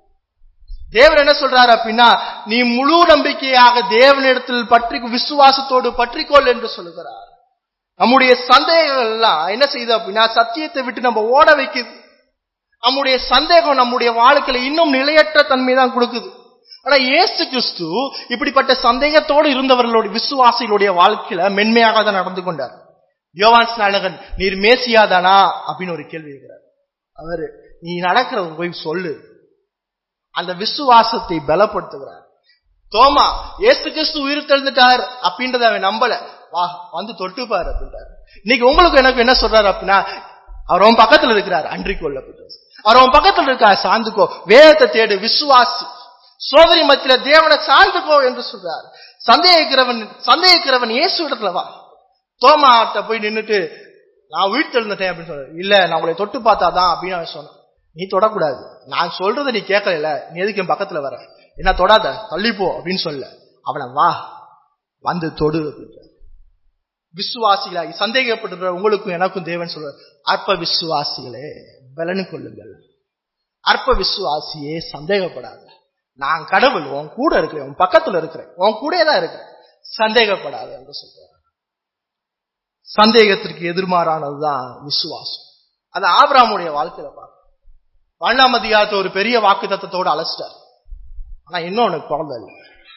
Speaker 1: தேவன் என்ன சொல்றாரு அப்படின்னா, நீ முழு நம்பிக்கையாக தேவனிடத்தில் பற்றி விசுவாசத்தோடு பற்றிக்கொள் என்று சொல்லுகிறார். நம்முடைய சந்தேகங்கள் எல்லாம் என்ன செய்யுது அப்படின்னா சத்தியத்தை விட்டு நம்ம ஓட வைக்குது. நம்முடைய சந்தேகம் நம்முடைய வாழ்க்கையில இன்னும் நிலையற்ற தன்மை தான் கொடுக்குது. ஆனா இயேசு கிறிஸ்து இப்படிப்பட்ட சந்தேகத்தோடு இருந்தவர்களுடைய விசுவாசிகளுடைய வாழ்க்கையில மென்மையாக தான் நடந்து கொண்டார். யோவான் ஸ்நானகன் நீர் மேசியாதானா அப்படின்னு ஒரு கேள்வி இருக்கிறார். அவரு நீ நடக்கிறத போய் சொல்லு, அந்த விசுவாசத்தை பலப்படுத்துகிறார். தோமா இயேசு கிறிஸ்து உயிர் தெழுந்துட்டார் அப்படின்றத அவன் நம்பல, வா வந்து தொட்டுப்பாரு அப்படின்றாரு. இன்னைக்கு உங்களுக்கு எனக்கு என்ன சொல்றாரு அப்படின்னா, அவர் உன் பக்கத்துல இருக்கிறார் அன்றிக்கொள்ள, அவர் உன் பக்கத்துல இருக்கார் சார்ந்துக்கோ, வேதத்தை தேடு, விசுவாசி, சோதனை மத்தியில தேவனை சார்ந்துக்கோ என்று சொல்றார். சந்தேகிக்கிறவன் சந்தேகிக்கிறவன் இயேசு இடத்துல வா. தோமாட்ட போய் நின்றுட்டு நான் உயிர் தெழுந்துட்டேன் அப்படின்னு சொல்ற, இல்ல நான் உங்களை தொட்டு பார்த்தாதான் அப்படின்னு அவன் சொன்னான். நீ தொடக்கூடாது, நான் சொல்றதை நீ கேட்கல, நீ எதுக்கு என் பக்கத்துல வர, என்ன தொடாத தள்ளிப்போ அப்படின்னு சொல்ல, அவனை வா வந்து தொடு அப்படின்ற. விசுவாசிகளா சந்தேகப்பட்டு உங்களுக்கும் எனக்கும் தேவன் சொல்ற, அற்ப விசுவாசிகளே பலனு கொள்ளுங்கள், அற்ப விசுவாசியே சந்தேகப்படாத, நான் கடவுள் உன் கூட இருக்கிறேன், உன் பக்கத்துல இருக்கிறேன், உன் கூட தான் இருக்கிறேன், சந்தேகப்படாத என்று சொல்ற. சந்தேகத்திற்கு எதிர்மாறானதுதான் விசுவாசம். அது ஆபிரகாமுடைய வாழ்க்கையில பார்க்க பன்னெண்டாம் அதிகாரத்தை ஒரு பெரிய வாக்கு தத்தத்தோடு அழைச்சிட்டார். ஆனா இன்னொன்னு குழந்தை இல்லை,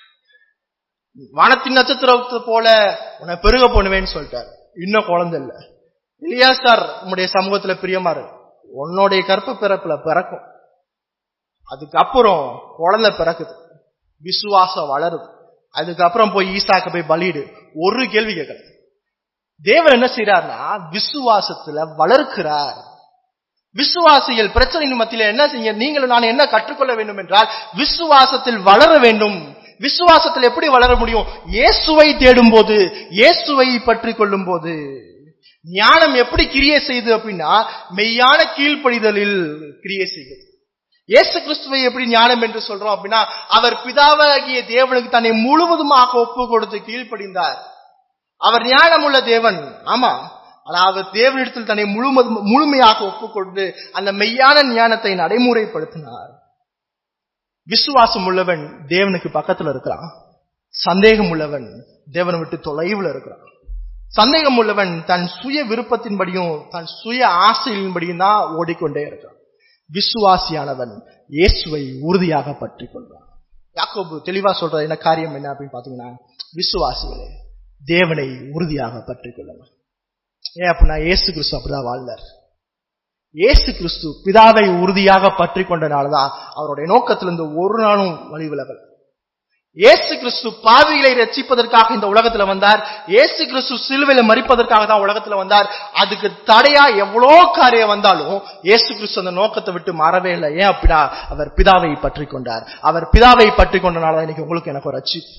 Speaker 1: வானத்தின் நட்சத்திரத்தை போல உன்னை பெருக பண்ணுவேன்னு சொல்லிட்டாரு. இன்னும் குழந்தை இல்லை. எலியாசார் உன்னுடைய சமூகத்துல பிரியமாறு, உன்னுடைய கற்ப பிறப்புல பிறக்கும், அதுக்கப்புறம் குழந்தை பிறக்குது, விசுவாசம் வளருது, அதுக்கப்புறம் போய் ஈசாக்க போய் பலியிடு. ஒரு கேள்வி கேட்கல. தேவன் என்ன செய்யறார்னா விசுவாசத்துல வளர்க்கிறார். விசுவாசிகள் பிரச்சனையின் மத்தியில என்ன செய்ய, நீங்களும் நான் என்ன கற்றுக்கொள்ள வேண்டும் என்றால் விசுவாசத்தில் வளர வேண்டும். விசுவாசத்தில் எப்படி வளர முடியும்? இயேசுவை தேடும் போது, இயேசுவை பற்றி கொள்ளும் போது. ஞானம் எப்படி கிரியை செய்யுது அப்படின்னா மெய்யான கீழ்ப்படிதலில் கிரியை செய்யுது. இயேசு கிறிஸ்துவை எப்படி ஞானம் என்று சொல்றோம் அப்படின்னா அவர் பிதாவாகிய தேவனுக்கு தன்னை முழுவதுமாக ஒப்பு கொடுத்து கீழ்ப்படிந்தார். அவர் ஞானம் உள்ள தேவன். ஆமா, அதாவது தேவனிடத்தில் தன்னை முழுவதும் முழுமையாக ஒப்புக்கொண்டு அந்த மெய்யான ஞானத்தை நடைமுறைப்படுத்தினார். விசுவாசம் உள்ளவன் தேவனுக்கு பக்கத்துல இருக்கிறான். சந்தேகம் உள்ளவன் தேவனை விட்டு தொலைவில் இருக்கிறான். சந்தேகம் உள்ளவன் தன் சுய விருப்பத்தின்படியும் தன் சுய ஆசையின்படியும் தான் ஓடிக்கொண்டே இருக்கிறான். விசுவாசியானவன் இயேசுவை உறுதியாக பற்றி கொள்வான். யாக்கோபு தெளிவா சொல்ற என்ன காரியம் என்ன அப்படின்னு பாத்தீங்கன்னா, விசுவாசிகளே தேவனை உறுதியாக பற்றி கொள்ளலாம். ஏன் அப்படின்னா இயேசு கிறிஸ்து அப்படிதான் வாழ்ந்தார். இயேசு கிறிஸ்து பிதாவை உறுதியாக பற்றி கொண்டனாலதான் அவருடைய நோக்கத்திலிருந்து ஒரு நாளும் வழி விலகல். இயேசு கிறிஸ்து பாவிகளை ரட்சிப்பதற்காக இந்த உலகத்துல வந்தார். இயேசு கிறிஸ்து சிலுவையில மரிப்பதற்காக தான் உலகத்துல வந்தார். அதுக்கு தடையா எவ்வளோ காரியம் வந்தாலும் இயேசு கிறிஸ்து அந்த நோக்கத்தை விட்டு மாறவே இல்லை. ஏன் அப்படின்னா அவர் பிதாவை பற்றி கொண்டார். அவர் பிதாவை பற்றி கொண்டனாலதான் இன்னைக்கு உங்களுக்கு எனக்கு ஒரு ரட்சிப்பு.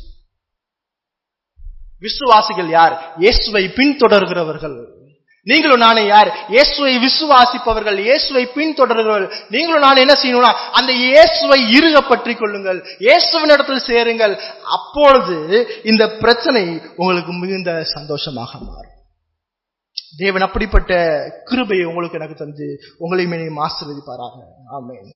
Speaker 1: விசுவாசிகள் யார்? இயேசுவை பின்தொடர்கிறவர்கள். நீங்களும் நானே யார்? இயேசுவை விசுவாசிப்பவர்கள், இயேசுவை பின்தொடர்கிறவர்கள். நீங்களும் நான் என்ன செய்யணும்னா அந்த இயேசுவை இறுக பற்றிக் கொள்ளுங்கள், இயேசுவின் இடத்தில் சேருங்கள். அப்பொழுது இந்த பிரச்சனை உங்களுக்கு மிகுந்த சந்தோஷமாக மாறும். தேவன் அப்படிப்பட்ட கிருபையை உங்களுக்கு எனக்கு தந்து உங்களையும் ஆசீர்வதிப்பாராக. ஆமென்.